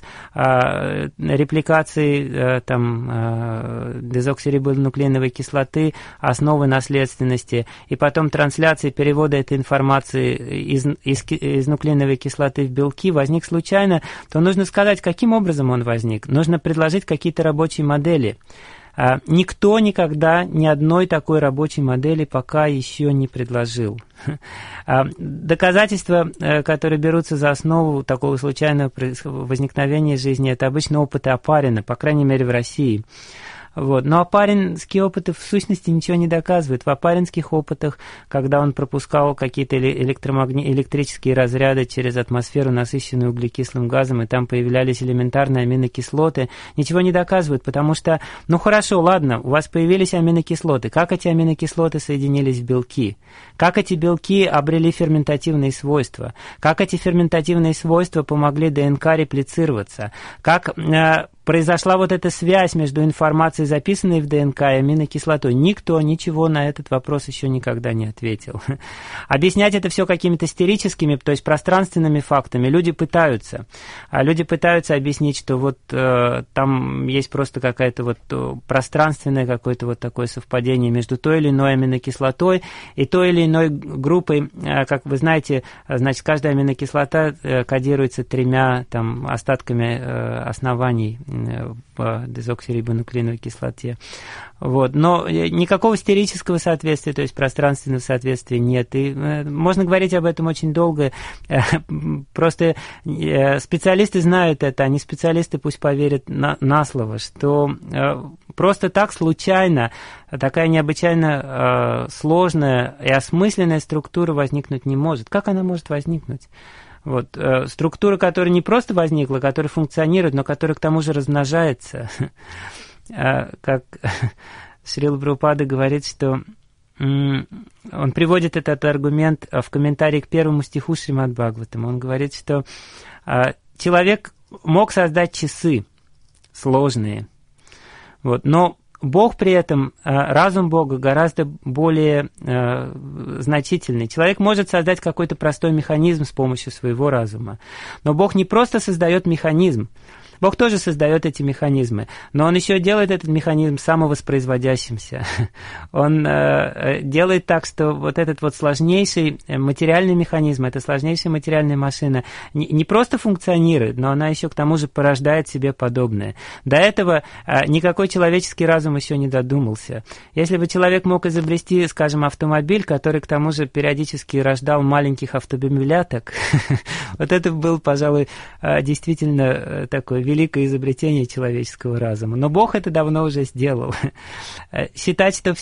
репликации дезоксирибонуклеиновой кислоты, основы наследственности, и потом трансляции, перевода этой информации из нуклеиновой кислоты в белки возник случайно, то нужно сказать, каким образом он возник. Нужно предложить какие-то рабочие модели. Никто никогда ни одной такой рабочей модели пока еще не предложил. Доказательства, которые берутся за основу такого случайного возникновения жизни, это обычно опыты Опарина, по крайней мере в России. Вот. Но опаринские опыты в сущности ничего не доказывают. В опаринских опытах, когда он пропускал какие-то электрические разряды через атмосферу, насыщенную углекислым газом, и там появлялись элементарные аминокислоты, ничего не доказывают, потому что, хорошо, ладно, у вас появились аминокислоты. Как эти аминокислоты соединились в белки? Как эти белки обрели ферментативные свойства? Как эти ферментативные свойства помогли ДНК реплицироваться? Как произошла вот эта связь между информацией, записанной в ДНК, и аминокислотой? Никто ничего на этот вопрос еще никогда не ответил. Объяснять это все какими-то стерическими, то есть пространственными фактами люди пытаются. Люди пытаются объяснить, что вот там есть просто какая-то вот пространственное какое-то вот такое совпадение между той или иной аминокислотой и той или иной группой. Как вы знаете, значит, каждая аминокислота кодируется 3 остатками оснований в дезоксирибонуклеиновой кислоте. Вот. Но никакого стерического соответствия, то есть пространственного соответствия нет. И можно говорить об этом очень долго. Просто специалисты знают это, а не специалисты пусть поверят на слово, что просто так случайно такая необычайно сложная и осмысленная структура возникнуть не может. Как она может возникнуть? Вот, структура, которая не просто возникла, которая функционирует, но которая к тому же размножается. Как Шрила Прабхупада говорит, что он приводит этот аргумент в комментарии к первому стиху Шримад Бхагаватам. Он говорит, что человек мог создать часы сложные, вот, но Бог при этом, разум Бога гораздо более значительный. Человек может создать какой-то простой механизм с помощью своего разума. Но Бог не просто создает механизм. Бог тоже создает эти механизмы, но Он еще делает этот механизм самовоспроизводящимся. Он делает так, что вот этот вот сложнейший материальный механизм, эта сложнейшая материальная машина не просто функционирует, но она еще к тому же порождает себе подобное. До этого никакой человеческий разум еще не додумался. Если бы человек мог изобрести, скажем, автомобиль, который к тому же периодически рождал маленьких автомобиляток, вот это был, пожалуй, действительно такой великое изобретение человеческого разума. Но Бог это давно уже сделал. Считать, что...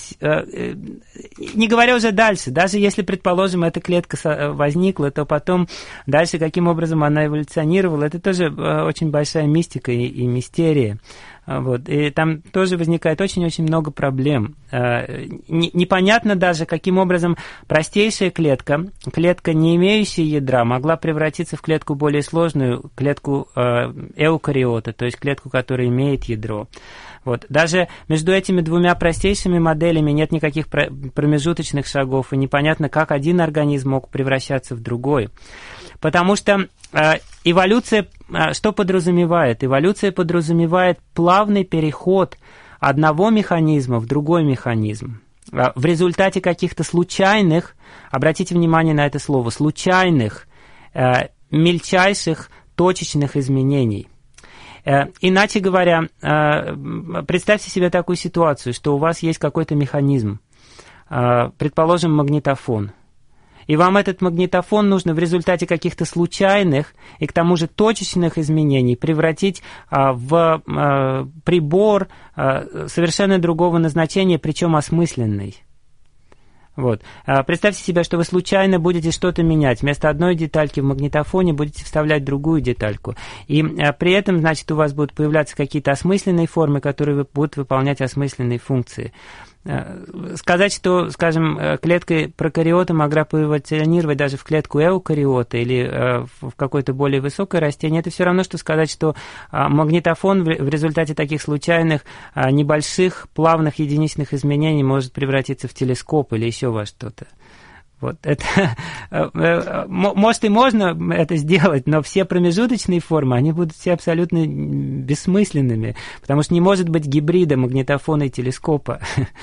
Не говоря уже дальше, даже если, предположим, эта клетка возникла, то потом дальше, каким образом она эволюционировала, это тоже очень большая мистика и мистерия. Вот. И там тоже возникает очень-очень много проблем. Непонятно даже, каким образом простейшая клетка, не имеющая ядра, могла превратиться в клетку более сложную, клетку эукариота, то есть клетку, которая имеет ядро. Вот. Даже между этими двумя простейшими моделями нет никаких промежуточных шагов, и непонятно, как один организм мог превращаться в другой. Потому что эволюция что подразумевает? Эволюция подразумевает плавный переход одного механизма в другой механизм. В результате каких-то случайных, обратите внимание на это слово, случайных, мельчайших, точечных изменений. Иначе говоря, представьте себе такую ситуацию, что у вас есть какой-то механизм, предположим, магнитофон. И вам этот магнитофон нужно в результате каких-то случайных и к тому же точечных изменений превратить в прибор совершенно другого назначения, причем осмысленный. Вот. Представьте себе, что вы случайно будете что-то менять. Вместо одной детальки в магнитофоне будете вставлять другую детальку. И при этом, значит, у вас будут появляться какие-то осмысленные формы, которые будут выполнять осмысленные функции. Сказать, что, скажем, клетка прокариота могла эволюционировать даже в клетку эукариота или в какое-то более высокое растение, это все равно, что сказать, что магнитофон в результате таких случайных, небольших, плавных единичных изменений может превратиться в телескоп или еще во что-то. Вот это, может, и можно это сделать, но все промежуточные формы, они будут все абсолютно бессмысленными, потому что не может быть гибрида магнитофона и телескопа,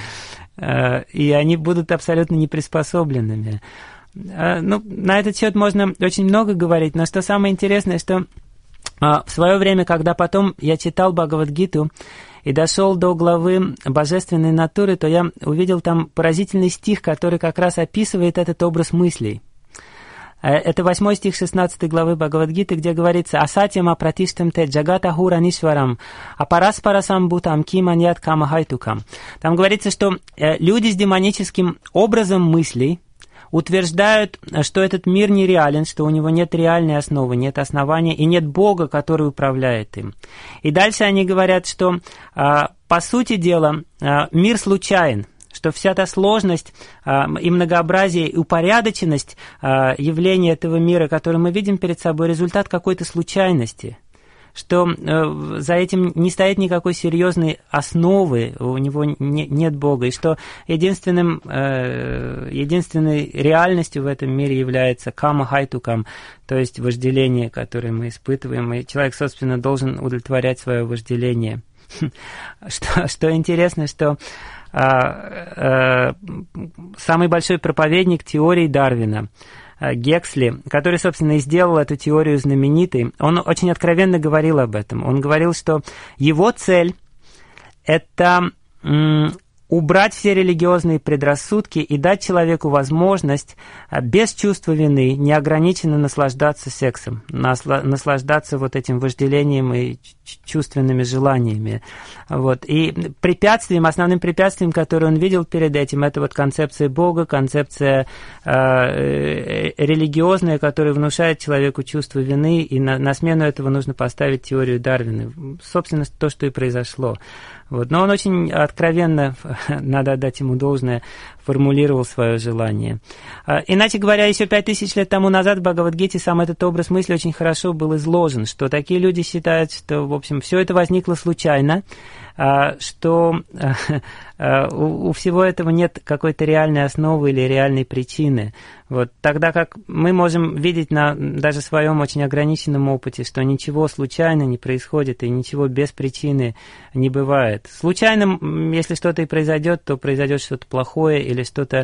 и они будут абсолютно неприспособленными. Ну, на этот счет можно очень много говорить, но что самое интересное, что в свое время, когда потом я читал Бхагавад-гиту, и дошел до главы божественной натуры, то я увидел там поразительный стих, который как раз описывает этот образ мыслей. Это 8 стих 16 главы Бхагавад-гиты, где говорится «Асатьям апратиштам те джагата хуранишварам, апараспарасам бутам киманьят камахайтукам». Там говорится, что люди с демоническим образом мыслей утверждают, что этот мир нереален, что у него нет реальной основы, нет основания и нет Бога, который управляет им. И дальше они говорят, что, по сути дела, мир случайен, что вся та сложность и многообразие, и упорядоченность явления этого мира, который мы видим перед собой, результат какой-то случайности. Что за этим не стоит никакой серьезной основы, у него нет Бога, и что единственной реальностью в этом мире является кама-хайтукам, то есть вожделение, которое мы испытываем, и человек, собственно, должен удовлетворять свое вожделение. Что интересно, что самый большой проповедник теории Дарвина, Гексли, который, собственно, и сделал эту теорию знаменитой, он очень откровенно говорил об этом. Он говорил, что его цель – это убрать все религиозные предрассудки и дать человеку возможность без чувства вины неограниченно наслаждаться сексом, наслаждаться вот этим вожделением и чувственными желаниями. Вот. И основным препятствием, которое он видел перед этим, это вот концепция Бога, концепция религиозная, которая внушает человеку чувство вины, и на смену этого нужно поставить теорию Дарвина. Собственно, то, что и произошло. Вот. Но он очень откровенно, надо отдать ему должное, формулировал свое желание. Иначе говоря, еще 5000 лет тому назад в Бхагавад-гите сам этот образ мысли очень хорошо был изложен, что такие люди считают, что, в общем, все это возникло случайно, что у всего этого нет какой-то реальной основы или реальной причины. Вот. Тогда как мы можем видеть на даже своем очень ограниченном опыте, что ничего случайно не происходит и ничего без причины не бывает. Случайно, если что-то и произойдет, то произойдет что-то плохое или что-то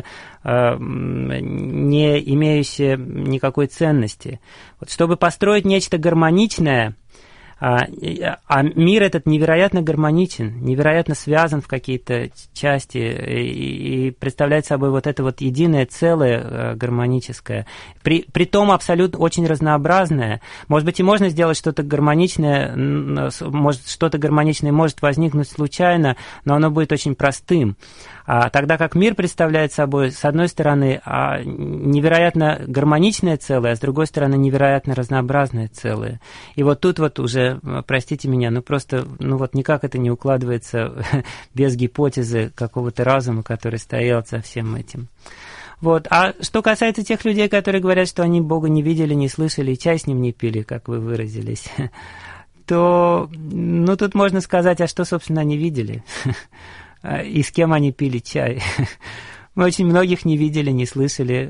не имеющее никакой ценности. Вот. Чтобы построить нечто гармоничное, а мир этот невероятно гармоничен, невероятно связан в какие-то части и представляет собой вот это вот единое целое гармоническое. Притом абсолютно очень разнообразное. Может быть, и можно сделать что-то гармоничное, что-то гармоничное может возникнуть случайно, но оно будет очень простым. Тогда как мир представляет собой, с одной стороны, невероятно гармоничное целое, а с другой стороны, невероятно разнообразное целое. И вот тут вот уже, простите меня, просто никак это не укладывается без гипотезы какого-то разума, который стоял за всем этим. Вот. А что касается тех людей, которые говорят, что они Бога не видели, не слышали и чай с ним не пили, как вы выразились, то, тут можно сказать, а что, собственно, они видели? И с кем они пили чай. Мы очень многих не видели, не слышали,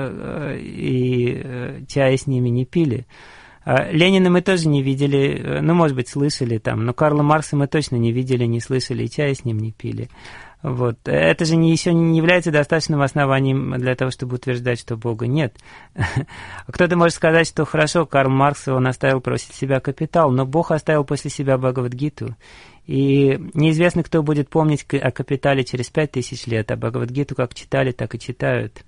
и чая с ними не пили. Ленина мы тоже не видели, может быть, слышали, но Карла Маркса мы точно не видели, не слышали, и чая с ним не пили. Вот. Это же еще не является достаточным основанием для того, чтобы утверждать, что Бога нет. Кто-то может сказать, что хорошо, Карл Маркс, он оставил после себя «Капитал», но Бог оставил после себя Бхагавад-гиту. И неизвестно, кто будет помнить о «Капитале» через 5000 лет, а Бхагавад-гиту как читали, так и читают.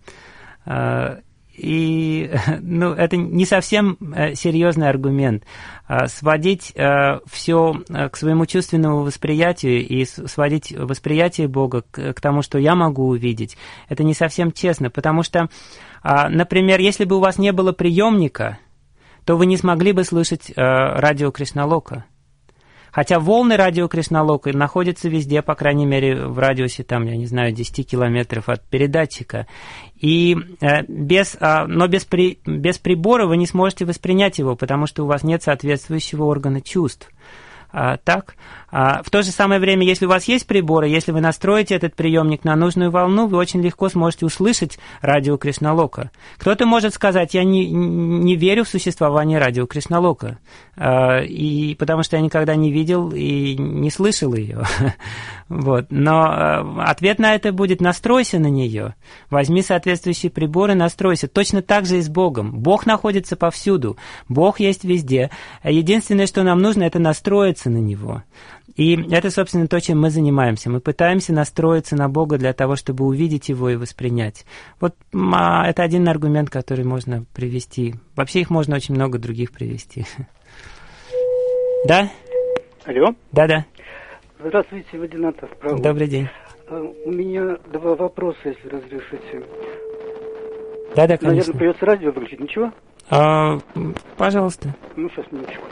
И это не совсем серьезный аргумент. Сводить все к своему чувственному восприятию и сводить восприятие Бога к тому, что я могу увидеть, это не совсем честно, потому что, например, если бы у вас не было приемника, то вы не смогли бы слышать радио Кришналока. Хотя волны радио Кришналока находятся везде, по крайней мере, в радиусе, 10 километров от передатчика. И без прибора вы не сможете воспринять его, потому что у вас нет соответствующего органа чувств. Так? В то же самое время, если у вас есть приборы, если вы настроите этот приемник на нужную волну, вы очень легко сможете услышать радио Кришналока. Кто-то может сказать, я не верю в существование радио Кришналока, потому что я никогда не видел и не слышал ее. Вот. Но ответ на это будет: настройся на нее, возьми соответствующие приборы, настройся. Точно так же и с Богом. Бог находится повсюду, Бог есть везде. Единственное, что нам нужно, это настроиться на Него. И это, собственно, то, чем мы занимаемся. Мы пытаемся настроиться на Бога для того, чтобы увидеть Его и воспринять. Вот это один аргумент, который можно привести. Вообще их можно очень много других привести. Да? Алло? Да-да. Здравствуйте, Вадинатов. Добрый день. У меня 2 вопроса, если разрешите. Да-да, конечно. Наверное, придется радио выключить. Ничего? Пожалуйста. Сейчас, минуточку.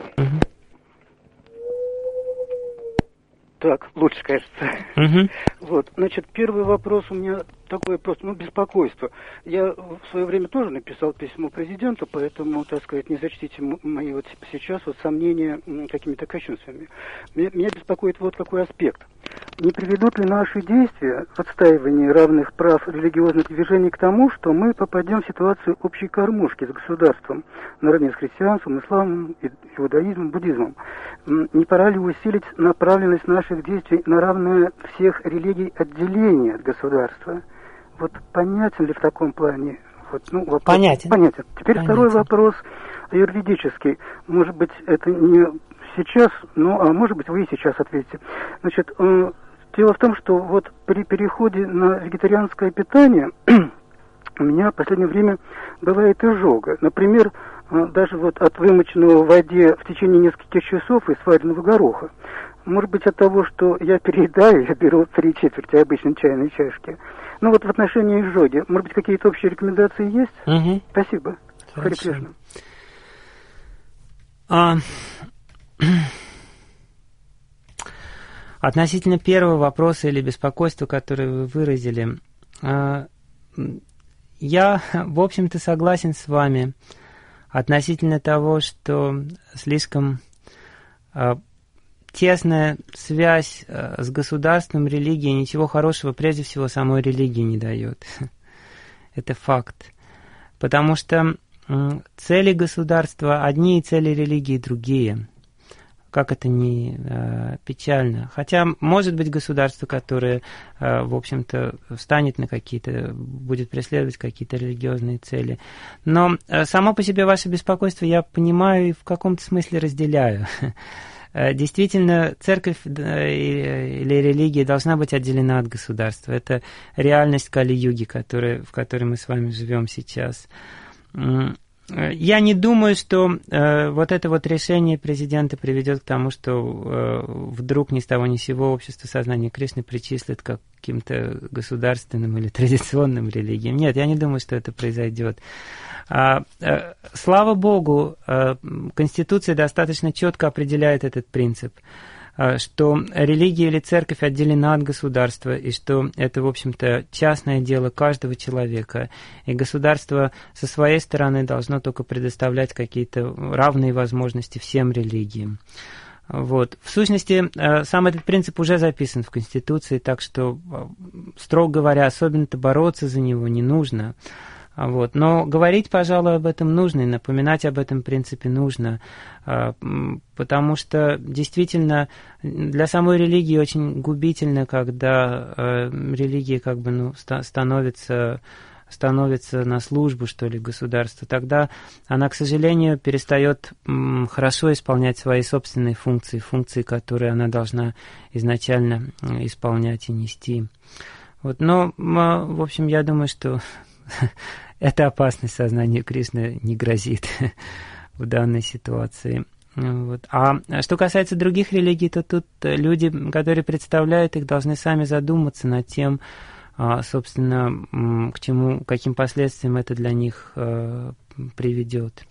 Так, лучше, кажется. Вот, первый вопрос у меня такое просто, беспокойство. Я в свое время тоже написал письмо президенту, поэтому, не зачтите мои сейчас сомнения какими-то кощунствами. Меня беспокоит какой аспект. Не приведут ли наши действия в отстаивании равных прав религиозных движений к тому, что мы попадем в ситуацию общей кормушки с государством, наравне с христианством, исламом, иудаизмом, буддизмом? Не пора ли усилить направленность наших действий на равное всех религий отделение от государства? Понятен ли в таком плане Вот, ну, вопрос понятен. Теперь второй вопрос юридический. Может быть, это не сейчас, а может быть, вы и сейчас ответите. Значит, дело в том, что вот при переходе на вегетарианское питание у меня в последнее время бывает изжога. Например, даже вот от вымоченного в воде в течение нескольких часов и сваренного гороха. Может быть, от того, что я переедаю, я беру 3/4 обычной чайной чашки. Ну вот в отношении изжоги, может быть, какие-то общие рекомендации есть? Угу. Спасибо. Харе Кришна. Относительно первого вопроса или беспокойства, которое вы выразили, я, в общем-то, согласен с вами относительно того, что слишком тесная связь с государством, религией ничего хорошего, прежде всего, самой религии не дает. Это факт. Потому что цели государства одни, и цели религии другие. Как это ни печально. Хотя, может быть, государство, которое, в общем-то, встанет на какие-то, будет преследовать какие-то религиозные цели. Но само по себе ваше беспокойство я понимаю и в каком-то смысле разделяю. Действительно, церковь или религия должна быть отделена от государства. Это реальность Кали-юги, в которой мы с вами живем сейчас. Я не думаю, что вот это вот решение президента приведет к тому, что вдруг ни с того ни с сего общество сознания Кришны причислит к каким-то государственным или традиционным религиям. Нет, я не думаю, что это произойдет. Слава Богу, Конституция достаточно четко определяет этот принцип, что религия или церковь отделена от государства, и что это, в общем-то, частное дело каждого человека, и государство со своей стороны должно только предоставлять какие-то равные возможности всем религиям. Вот. В сущности, сам этот принцип уже записан в Конституции, так что, строго говоря, особенно-то бороться за него не нужно. Вот. Но говорить, пожалуй, об этом нужно, и напоминать об этом принципе нужно, потому что действительно для самой религии очень губительно, когда религия как бы становится на службу, что ли, государству. Тогда она, к сожалению, перестает хорошо исполнять свои собственные функции, которые она должна изначально исполнять и нести. Вот. Но, в общем, я думаю, что эта опасность сознанию Кришны не грозит в данной ситуации. Вот. А что касается других религий, то тут люди, которые представляют их, должны сами задуматься над тем, собственно, каким последствиям это для них приведет.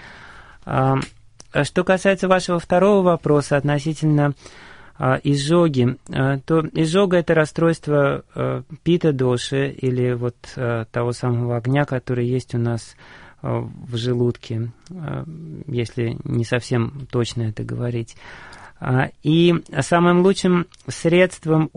Что касается вашего второго вопроса относительно изжоги, то изжога – это расстройство пита-доши или вот того самого огня, который есть у нас в желудке, если не совсем точно это говорить. И самым лучшим средством,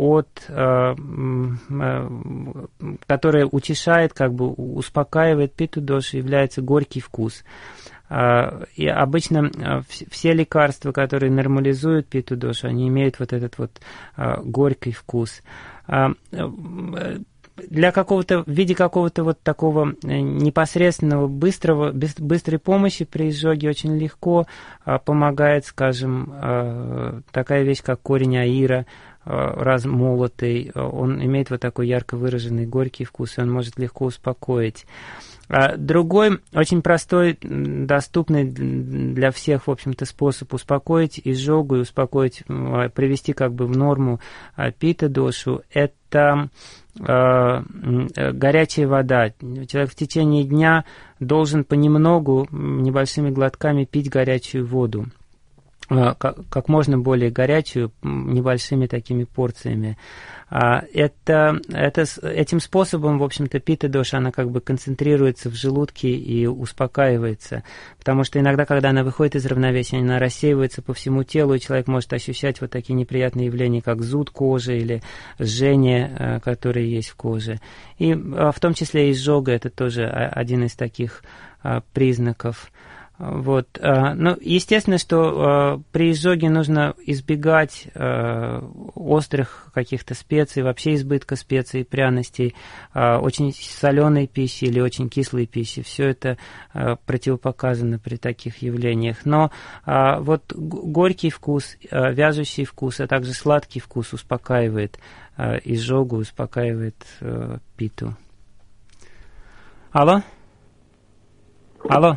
которое утешает, как бы успокаивает питу-дошу, является горький вкус. И обычно все лекарства, которые нормализуют питу-дошу, они имеют вот этот вот горький вкус. В виде какого-то вот такого непосредственного быстрой помощи при изжоге очень легко помогает, скажем, такая вещь, как корень аира, размолотый. Он имеет вот такой ярко выраженный горький вкус, и он может легко успокоить. Другой, очень простой, доступный для всех, в общем-то, способ успокоить изжогу и привести как бы в норму пита-дошу, это горячая вода. Человек в течение дня должен понемногу, небольшими глотками пить горячую воду. Как можно более горячую, небольшими такими порциями. Этим способом, в общем-то, пита-доша, она как бы концентрируется в желудке и успокаивается. Потому что иногда, когда она выходит из равновесия, она рассеивается по всему телу, и человек может ощущать вот такие неприятные явления, как зуд кожи или жжение, которые есть в коже. И в том числе изжога, это тоже один из таких признаков. Вот. Ну, естественно, что при изжоге нужно избегать острых каких-то специй, вообще избытка специй, пряностей, очень соленой пищи или очень кислой пищи. Все это противопоказано при таких явлениях. Но вот горький вкус, вяжущий вкус, а также сладкий вкус успокаивает изжогу, успокаивает питу. Алло? Алло?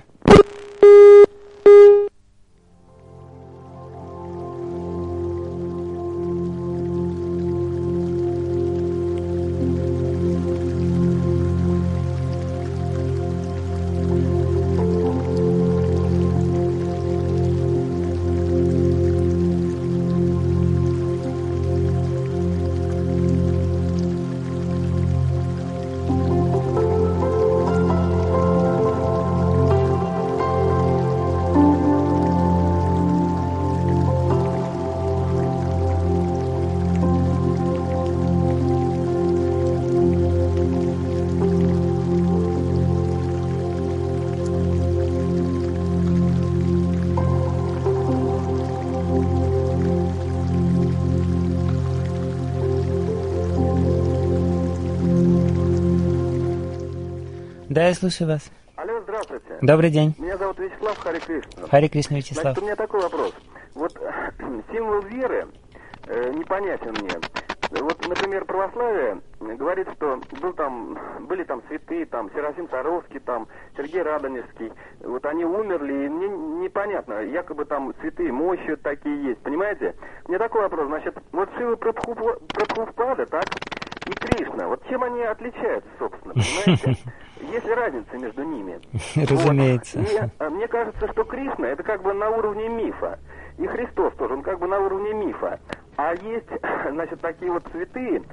Да, я слушаю вас. Алло, здравствуйте. Добрый день. Меня зовут Вячеслав, Харе Кришна. Харе Кришна, Вячеслав. Значит, у меня такой вопрос. Вот символ веры непонятен мне. Вот, например, православие говорит, что были там святые, там Серафим Саровский, там Сергей Радонежский. Вот они умерли, и мне непонятно, якобы там святые мощи такие есть, понимаете? У меня такой вопрос, значит, вот Шива Прабхупада, так, и Кришна, вот чем они отличаются, собственно, понимаете? Есть ли разница между ними? Разумеется. Вот. Мне кажется, что Кришна это как бы на уровне мифа. И Христос тоже, он как бы на уровне мифа. А есть, значит, такие вот святые,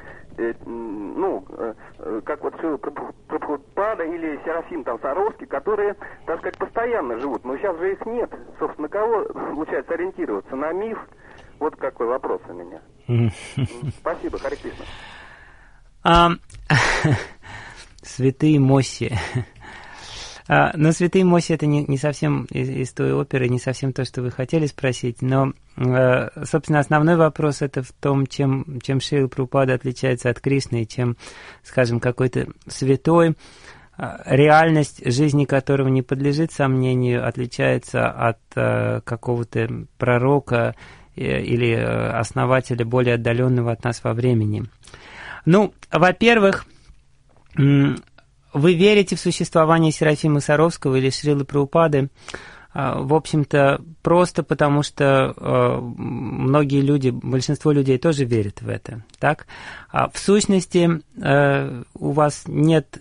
как вот Шива Прабхупада или Серафим там Саровский, которые, так сказать, постоянно живут. Но сейчас же их нет. Собственно, на кого получается ориентироваться? На миф? Вот какой вопрос у меня. Спасибо, Харе Кришна. Святые Мосси. Но святые Мосси это не совсем из той оперы, не совсем то, что вы хотели спросить. Но, собственно, основной вопрос это в том, чем Шрила Прабхупада отличается от Кришны, и чем, скажем, какой-то святой, реальность жизни которого не подлежит сомнению, отличается от какого-то пророка или основателя более отдаленного от нас во времени. Ну, во-первых, вы верите в существование Серафима Саровского или Шрилы Прабхупады, в общем-то, просто потому что многие люди, большинство людей тоже верят в это, так? В сущности, у вас нет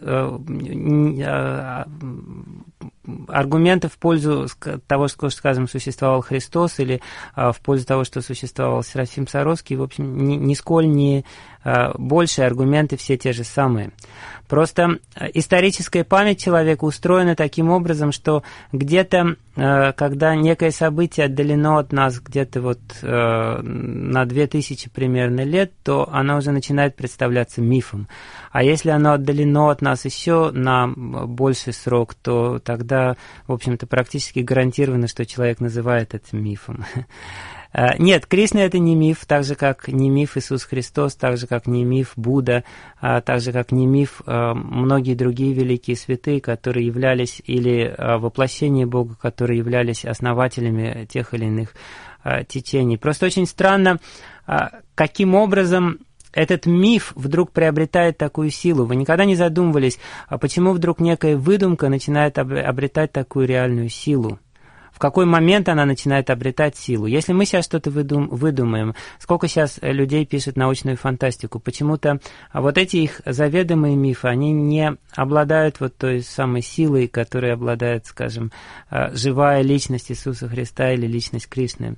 аргументов в пользу того, что, скажем, существовал Христос, или в пользу того, что существовал Серафим Саровский, в общем, нисколь не большие аргументы, все те же самые. Просто историческая память человека устроена таким образом, что где-то, когда некое событие отдалено от нас где-то вот на 2000 примерно лет, то оно уже начинает представляться мифом. А если оно отдалено от нас еще на больший срок, то тогда, в общем-то, практически гарантировано, что человек называет это мифом. Нет, Кришна это не миф, так же как не миф Иисус Христос, так же как не миф Будда, так же как не миф многие другие великие святые, которые являлись, или воплощение Бога, которые являлись основателями тех или иных течений. Просто очень странно, каким образом этот миф вдруг приобретает такую силу. Вы никогда не задумывались, почему вдруг некая выдумка начинает обретать такую реальную силу? В какой момент она начинает обретать силу? Если мы сейчас что-то выдумаем, сколько сейчас людей пишет научную фантастику, почему-то вот эти их заведомые мифы, они не обладают вот той самой силой, которой обладает, скажем, живая личность Иисуса Христа или личность Кришны.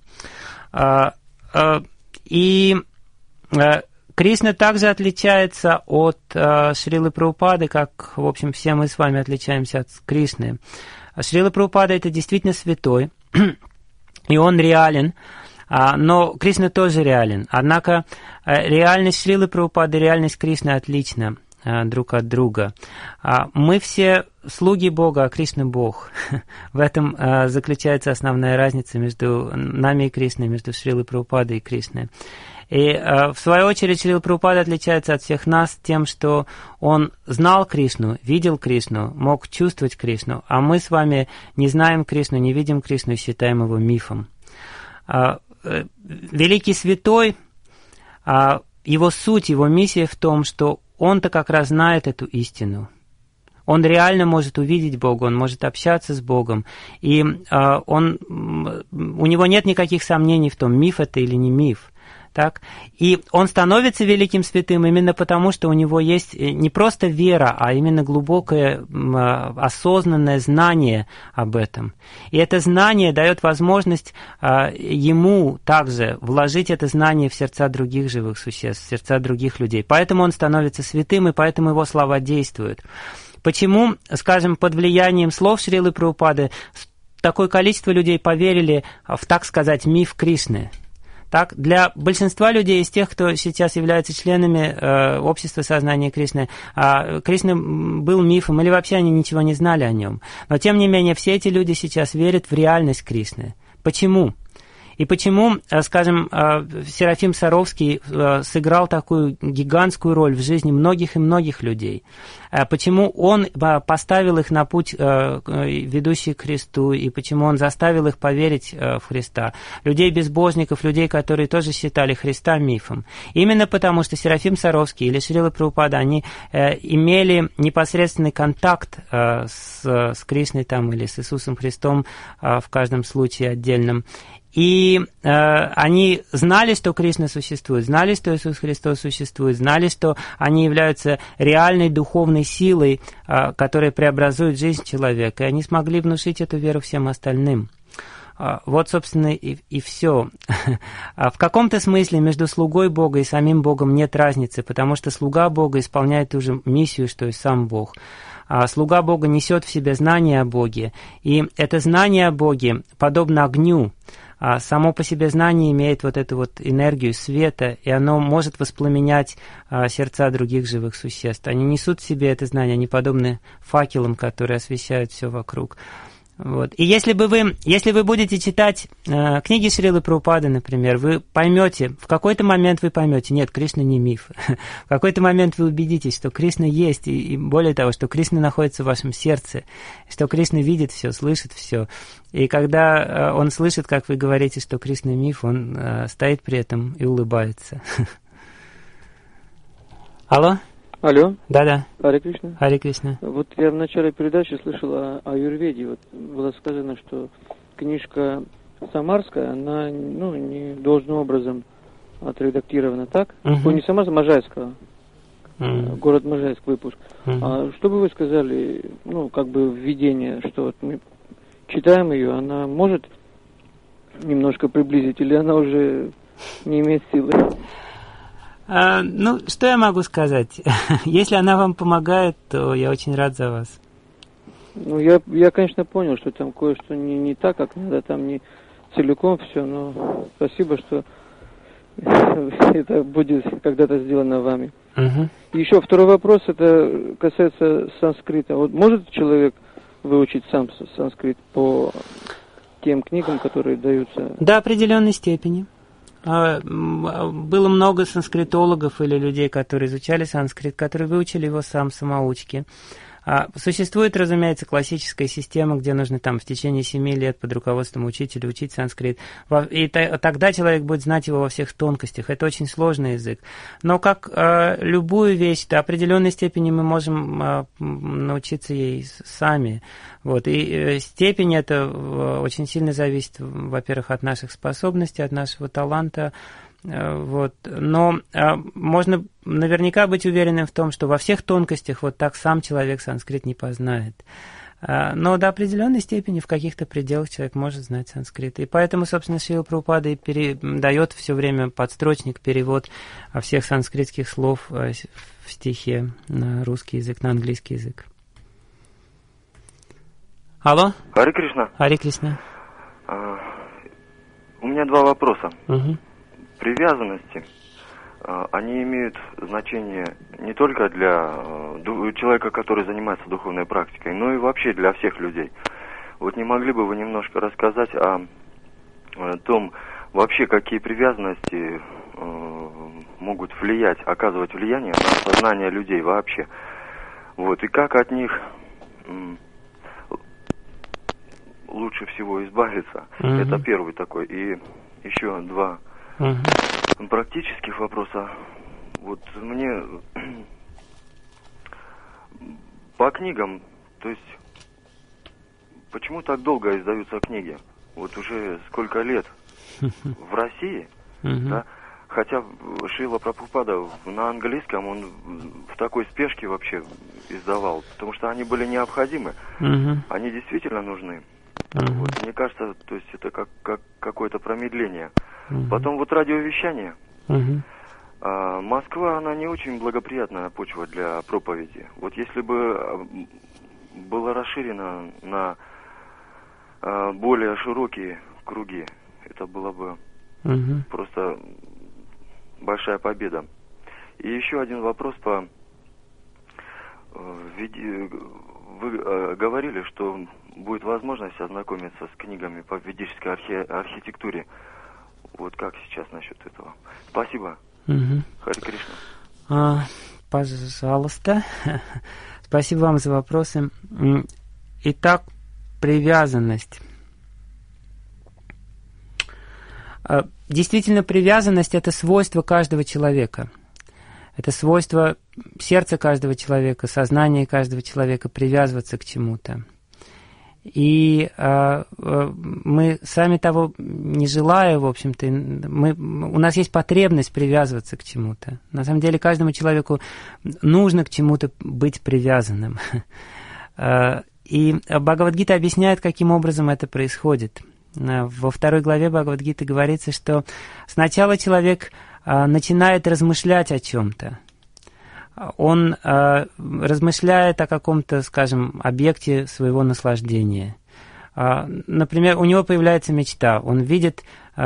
И Кришна также отличается от Шрилы Прабхупады, как, в общем, все мы с вами отличаемся от Кришны. Шрила Прабхупада это действительно святой, и он реален, но Кришна тоже реален. Однако реальность Шрилы Прабхупады и реальность Кришны отлична. друг от друга. Мы все слуги Бога, а Кришна Бог. В этом заключается основная разница между нами и Кришной, между Шрилой Прабхупадой и Кришной. И в свою очередь Шрила Прабхупада отличается от всех нас тем, что он знал Кришну, видел Кришну, мог чувствовать Кришну, а мы с вами не знаем Кришну, не видим Кришну и считаем его мифом. Великий святой, его суть, его миссия в том, что он-то как раз знает эту истину. Он реально может увидеть Бога, он может общаться с Богом, и у него нет никаких сомнений в том, миф это или не миф. Так? И он становится великим святым именно потому, что у него есть не просто вера, а именно глубокое осознанное знание об этом. И это знание дает возможность ему также вложить это знание в сердца других живых существ, в сердца других людей. Поэтому он становится святым, и поэтому его слова действуют. Почему, скажем, под влиянием слов Шрилы Прабхупады такое количество людей поверили в, так сказать, миф Кришны? Так, для большинства людей, из тех, кто сейчас являются членами общества сознания Кришны, Кришна был мифом, или вообще они ничего не знали о нем. Но, тем не менее, все эти люди сейчас верят в реальность Кришны. Почему? И почему, скажем, Серафим Саровский сыграл такую гигантскую роль в жизни многих и многих людей? Почему он поставил их на путь, ведущий к Христу, и почему он заставил их поверить в Христа? Людей-безбожников, людей, которые тоже считали Христа мифом. Именно потому, что Серафим Саровский или Шрила Прабхупада, они имели непосредственный контакт с Кришной там, или с Иисусом Христом в каждом случае отдельном. И они знали, что Кришна существует, знали, что Иисус Христос существует, знали, что они являются реальной духовной силой, которая преобразует жизнь человека. И они смогли внушить эту веру всем остальным. Вот, собственно, и все. В каком-то смысле между слугой Бога и самим Богом нет разницы, потому что слуга Бога исполняет ту же миссию, что и сам Бог. Слуга Бога несет в себе знание о Боге, и это знание о Боге подобно огню. Само по себе знание имеет вот эту вот энергию света, и оно может воспламенять сердца других живых существ. Они несут в себе это знание, они подобны факелам, которые освещают все вокруг. Вот. И если вы будете читать книги Шрилы Прабхупады, например, вы поймете, в какой-то момент вы поймете, нет, Кришна не миф. В какой-то момент вы убедитесь, что Кришна есть, и более того, что Кришна находится в вашем сердце, что Кришна видит все, слышит все. И когда он слышит, как вы говорите, что Кришна миф, он стоит при этом и улыбается. Алло? Алло. Да-да. Харе Кришна. Харе Кришна. Вот я в начале передачи слышал о аюрведе. Вот было сказано, что книжка Самарская, она не должным образом отредактирована, так? Не Самарская, Можайского. Город Можайск выпуск. А что бы вы сказали, как бы введение, что вот мы читаем ее, она может немножко приблизить, или она уже не имеет силы? Что я могу сказать? Если она вам помогает, то я очень рад за вас. Я, конечно, понял, что там кое-что не так, как надо, там не целиком все, но спасибо, что это будет когда-то сделано вами. Еще второй вопрос, это касается санскрита. Вот может человек выучить сам санскрит по тем книгам, которые даются? До определенной степени. Было много санскритологов или людей, которые изучали санскрит, которые выучили его самоучки. Существует, разумеется, классическая система, где нужно в течение 7 лет под руководством учителя учить санскрит. И тогда человек будет знать его во всех тонкостях. Это очень сложный язык. Но как любую вещь, до определенной степени мы можем научиться ей сами. Вот. И степень это очень сильно зависит, во-первых, от наших способностей, от нашего таланта. Вот. Но можно наверняка быть уверенным в том, что во всех тонкостях вот так сам человек санскрит не познает. Но до определенной степени в каких-то пределах человек может знать санскрит. И поэтому, собственно, Шрила Прабхупада и дает все время подстрочник, перевод всех санскритских слов в стихе на русский язык, на английский язык. Алло? Харе Кришна. Харе Кришна. У меня 2 вопроса. Привязанности. они имеют значение не только для человека, который занимается духовной практикой, но и вообще для всех людей. Вот не могли бы вы немножко рассказать о том, вообще какие привязанности могут влиять, оказывать влияние на сознание людей вообще? Вот, и как от них лучше всего избавиться? Это первый такой. И еще два практических вопроса. Вот мне по книгам, то есть почему так долго издаются книги? Вот уже сколько лет в России, да? Хотя Шрила Прабхупада на английском он в такой спешке вообще издавал, потому что они были необходимы, они действительно нужны. Вот, мне кажется, то есть это как какое-то промедление. Потом вот радиовещание. Москва, она не очень благоприятная почва для проповеди. Вот если бы было расширено на более широкие круги, это было бы просто большая победа. И еще один вопрос по... Вы говорили, что будет возможность ознакомиться с книгами по ведической архитектуре. Вот как сейчас насчет этого? Спасибо. Харе Кришна. Пожалуйста. Спасибо вам за вопросы. Итак, привязанность. Действительно, привязанность – это свойство каждого человека. Это свойство сердца каждого человека, сознания каждого человека привязываться к чему-то. И мы, сами того не желая, в общем-то, у нас есть потребность привязываться к чему-то. На самом деле, каждому человеку нужно к чему-то быть привязанным. И Бхагавад-гита объясняет, каким образом это происходит. Во 2 главе Бхагавад-гиты говорится, что сначала человек начинает размышлять о чем-то. Он размышляет о каком-то, скажем, объекте своего наслаждения. Например, у него появляется мечта, он видит,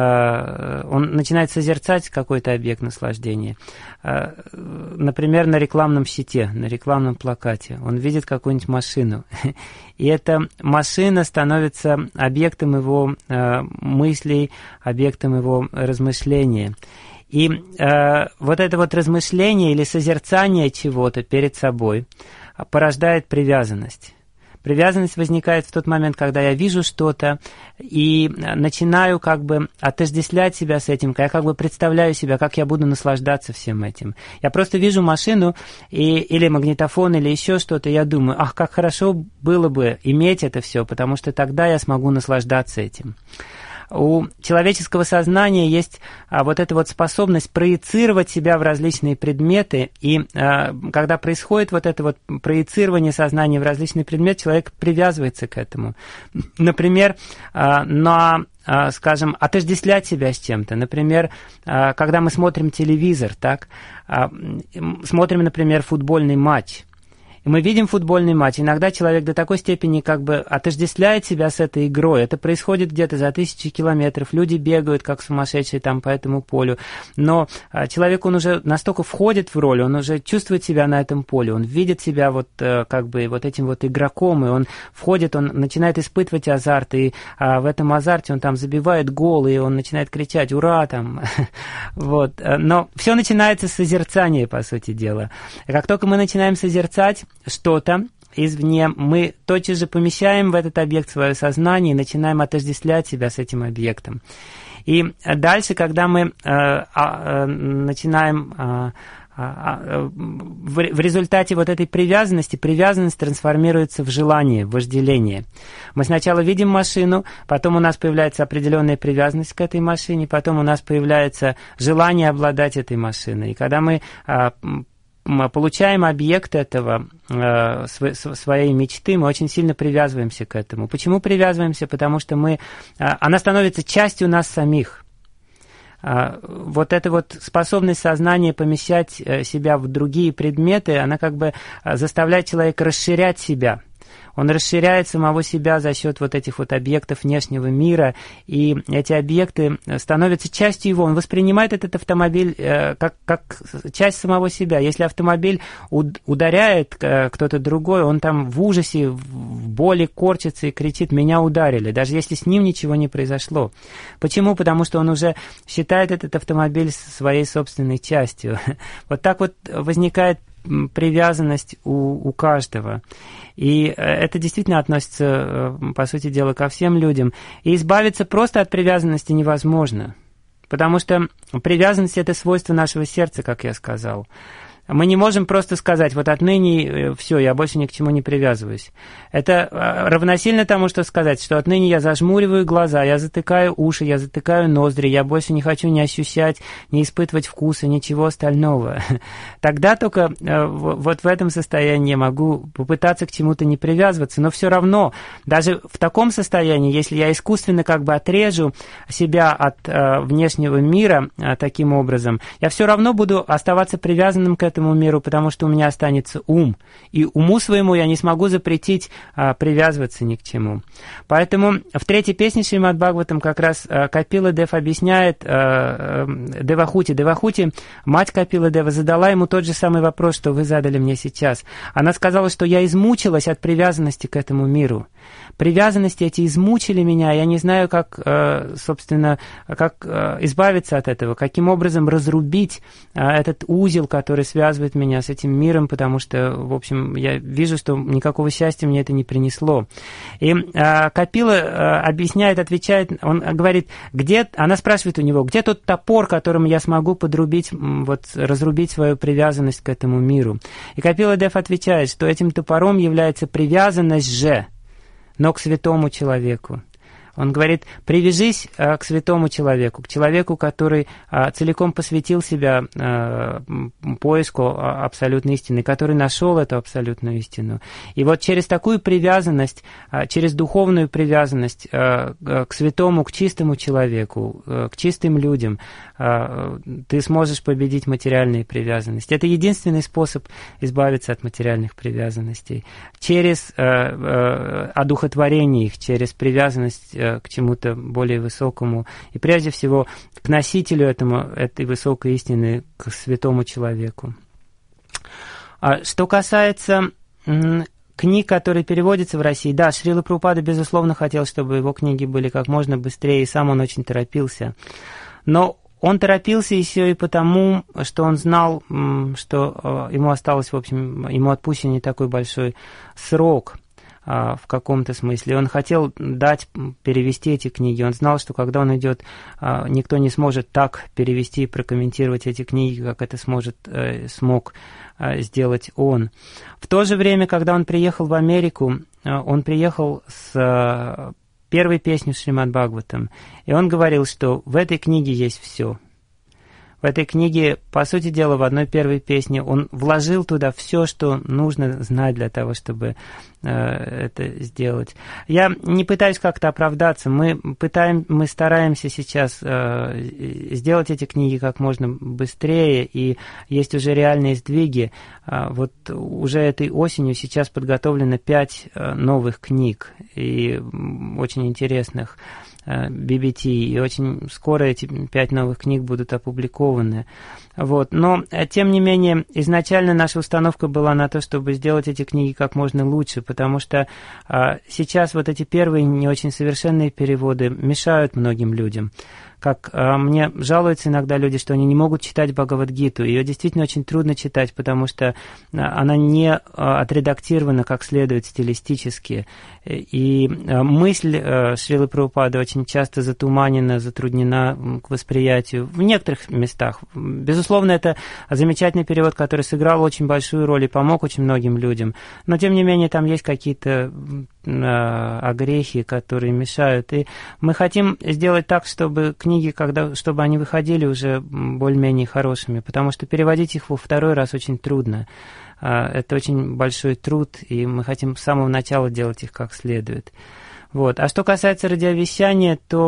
он начинает созерцать какой-то объект наслаждения. Например, на рекламном щите, на рекламном плакате. Он видит какую-нибудь машину. И эта машина становится объектом его мыслей, объектом его размышления. И вот это вот размышление или созерцание чего-то перед собой порождает привязанность. Привязанность возникает в тот момент, когда я вижу что-то и начинаю как бы отождествлять себя с этим, я как бы представляю себя, как я буду наслаждаться всем этим. Я просто вижу машину или магнитофон, или еще что-то, и я думаю, ах, как хорошо было бы иметь это все, потому что тогда я смогу наслаждаться этим. У человеческого сознания есть вот эта вот способность проецировать себя в различные предметы, и когда происходит вот это вот проецирование сознания в различный предмет, человек привязывается к этому. Например, скажем, отождествлять себя с чем-то. Например, когда мы смотрим телевизор, так, смотрим, например, футбольный матч. И мы видим футбольный матч. Иногда человек до такой степени как бы отождествляет себя с этой игрой. Это происходит где-то за 1000 километров. Люди бегают, как сумасшедшие там по этому полю. Но человек, он уже настолько входит в роль, он уже чувствует себя на этом поле. Он видит себя вот как бы вот этим вот игроком, и он входит, он начинает испытывать азарт. И в этом азарте он там забивает гол, и он начинает кричать «Ура!» там. Вот. Но все начинается с созерцания, по сути дела. Как только мы начинаем созерцать что-то извне, мы тотчас же помещаем в этот объект свое сознание и начинаем отождествлять себя с этим объектом. И дальше, когда мы начинаем в результате вот этой привязанность трансформируется в желание, в вожделение. Мы сначала видим машину, потом у нас появляется определенная привязанность к этой машине, потом у нас появляется желание обладать этой машиной. И когда мы получаем объект этого, своей мечты, мы очень сильно привязываемся к этому. Почему привязываемся? Потому что она становится частью нас самих. Вот эта вот способность сознания помещать себя в другие предметы, она как бы заставляет человека расширять себя. Он расширяет самого себя за счет вот этих вот объектов внешнего мира, и эти объекты становятся частью его. Он воспринимает этот автомобиль как часть самого себя. Если автомобиль ударяет кто-то другой, он там в ужасе, в боли корчится и кричит: «Меня ударили», даже если с ним ничего не произошло. Почему? Потому что он уже считает этот автомобиль своей собственной частью. Вот так вот возникает привязанность у каждого. И это действительно относится, по сути дела, ко всем людям. И избавиться просто от привязанности невозможно. Потому что привязанность – это свойство нашего сердца, как я сказал. Мы не можем просто сказать: вот отныне все, я больше ни к чему не привязываюсь. Это равносильно тому, что сказать, что отныне я зажмуриваю глаза, я затыкаю уши, я затыкаю ноздри, я больше не хочу ни ощущать, ни испытывать вкуса, ничего остального. Тогда только вот в этом состоянии я могу попытаться к чему-то не привязываться, но все равно, даже в таком состоянии, если я искусственно как бы отрежу себя от внешнего мира таким образом, я все равно буду оставаться привязанным к этому миру, потому что у меня останется ум. И уму своему я не смогу запретить привязываться ни к чему. Поэтому в третьей песне Шримад Бхагаватам как раз Капила Дев объясняет Девахути. Девахути, мать Капила Дева, задала ему тот же самый вопрос, что вы задали мне сейчас. Она сказала, что я измучилась от привязанности к этому миру. Привязанности эти измучили меня, я не знаю, как, собственно, как избавиться от этого, каким образом разрубить этот узел, который связывает меня с этим миром, потому что, в общем, я вижу, что никакого счастья мне это не принесло. И Капила объясняет, отвечает, он говорит, она спрашивает у него, где тот топор, которым я смогу подрубить, вот, разрубить свою привязанность к этому миру. И Капила Дев отвечает, что этим топором является привязанность же, но к святому человеку. Он говорит: привяжись к святому человеку, к человеку, который целиком посвятил себя поиску абсолютной истины, который нашел эту абсолютную истину. И вот через такую привязанность, через духовную привязанность к святому, к чистому человеку, к чистым людям, ты сможешь победить материальные привязанности. Это единственный способ избавиться от материальных привязанностей. Через одухотворение их, через привязанность к чему-то более высокому, и прежде всего к носителю этой высокой истины, к святому человеку. Что касается книг, которые переводятся в России, да, Шрила Прабхупада, безусловно, хотел, чтобы его книги были как можно быстрее, и сам он очень торопился. Но он торопился еще и потому, что он знал, что ему осталось, в общем, ему отпущен не такой большой срок в каком-то смысле. Он хотел перевести эти книги. Он знал, что когда он идет, никто не сможет так перевести и прокомментировать эти книги, как это смог сделать он. В то же время, когда он приехал в Америку, он приехал с первой песней Шримад Бхагаватам, и он говорил, что в этой книге есть все. В этой книге, по сути дела, в одной первой песне он вложил туда все, что нужно знать для того, чтобы это сделать. Я не пытаюсь как-то оправдаться. Мы стараемся сейчас сделать эти книги как можно быстрее, и есть уже реальные сдвиги. Вот уже этой осенью сейчас подготовлено 5 новых книг, и очень интересных, BBT, и очень скоро эти 5 новых книг будут опубликованы. Вот. Но, тем не менее, изначально наша установка была на то, чтобы сделать эти книги как можно лучше, потому что сейчас вот эти первые не очень совершенные переводы мешают многим людям. Как мне жалуются иногда люди, что они не могут читать Бхагавад-гиту. Ее действительно очень трудно читать, потому что она не отредактирована как следует стилистически. И мысль Шрилы Прабхупады очень часто затуманена, затруднена к восприятию в некоторых местах. Безусловно, это замечательный перевод, который сыграл очень большую роль и помог очень многим людям. Но, тем не менее, там есть какие-то огрехи, которые мешают. И мы хотим сделать так, чтобы книги, чтобы они выходили уже более-менее хорошими, потому что переводить их во второй раз очень трудно. Это очень большой труд, и мы хотим с самого начала делать их как следует. Вот. А что касается радиовещания, то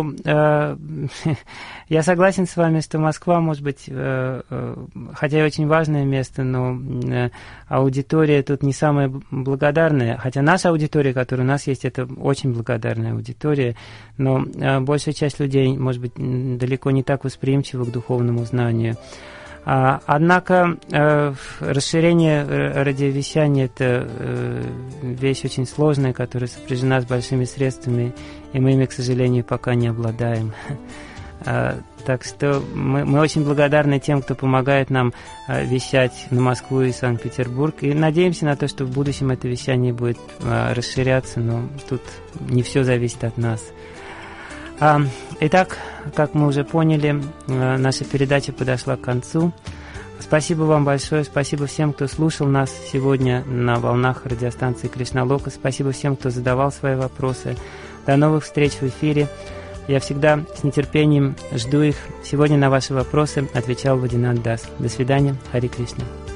я согласен с вами, что Москва, может быть, хотя и очень важное место, но аудитория тут не самая благодарная. Хотя наша аудитория, которая у нас есть, это очень благодарная аудитория, но большая часть людей, может быть, далеко не так восприимчива к духовному знанию. Однако расширение радиовещания – это вещь очень сложная, которая сопряжена с большими средствами, и мы ими, к сожалению, пока не обладаем. Так что мы очень благодарны тем, кто помогает нам вещать на Москву и Санкт-Петербург, и надеемся на то, что в будущем это вещание будет расширяться, но тут не все зависит от нас. Итак, как мы уже поняли, наша передача подошла к концу. Спасибо вам большое, спасибо всем, кто слушал нас сегодня на волнах радиостанции Кришна-Лока. Спасибо всем, кто задавал свои вопросы. До новых встреч в эфире. Я всегда с нетерпением жду их. Сегодня на ваши вопросы отвечал Вадинат Дас. До свидания. Хари Кришна.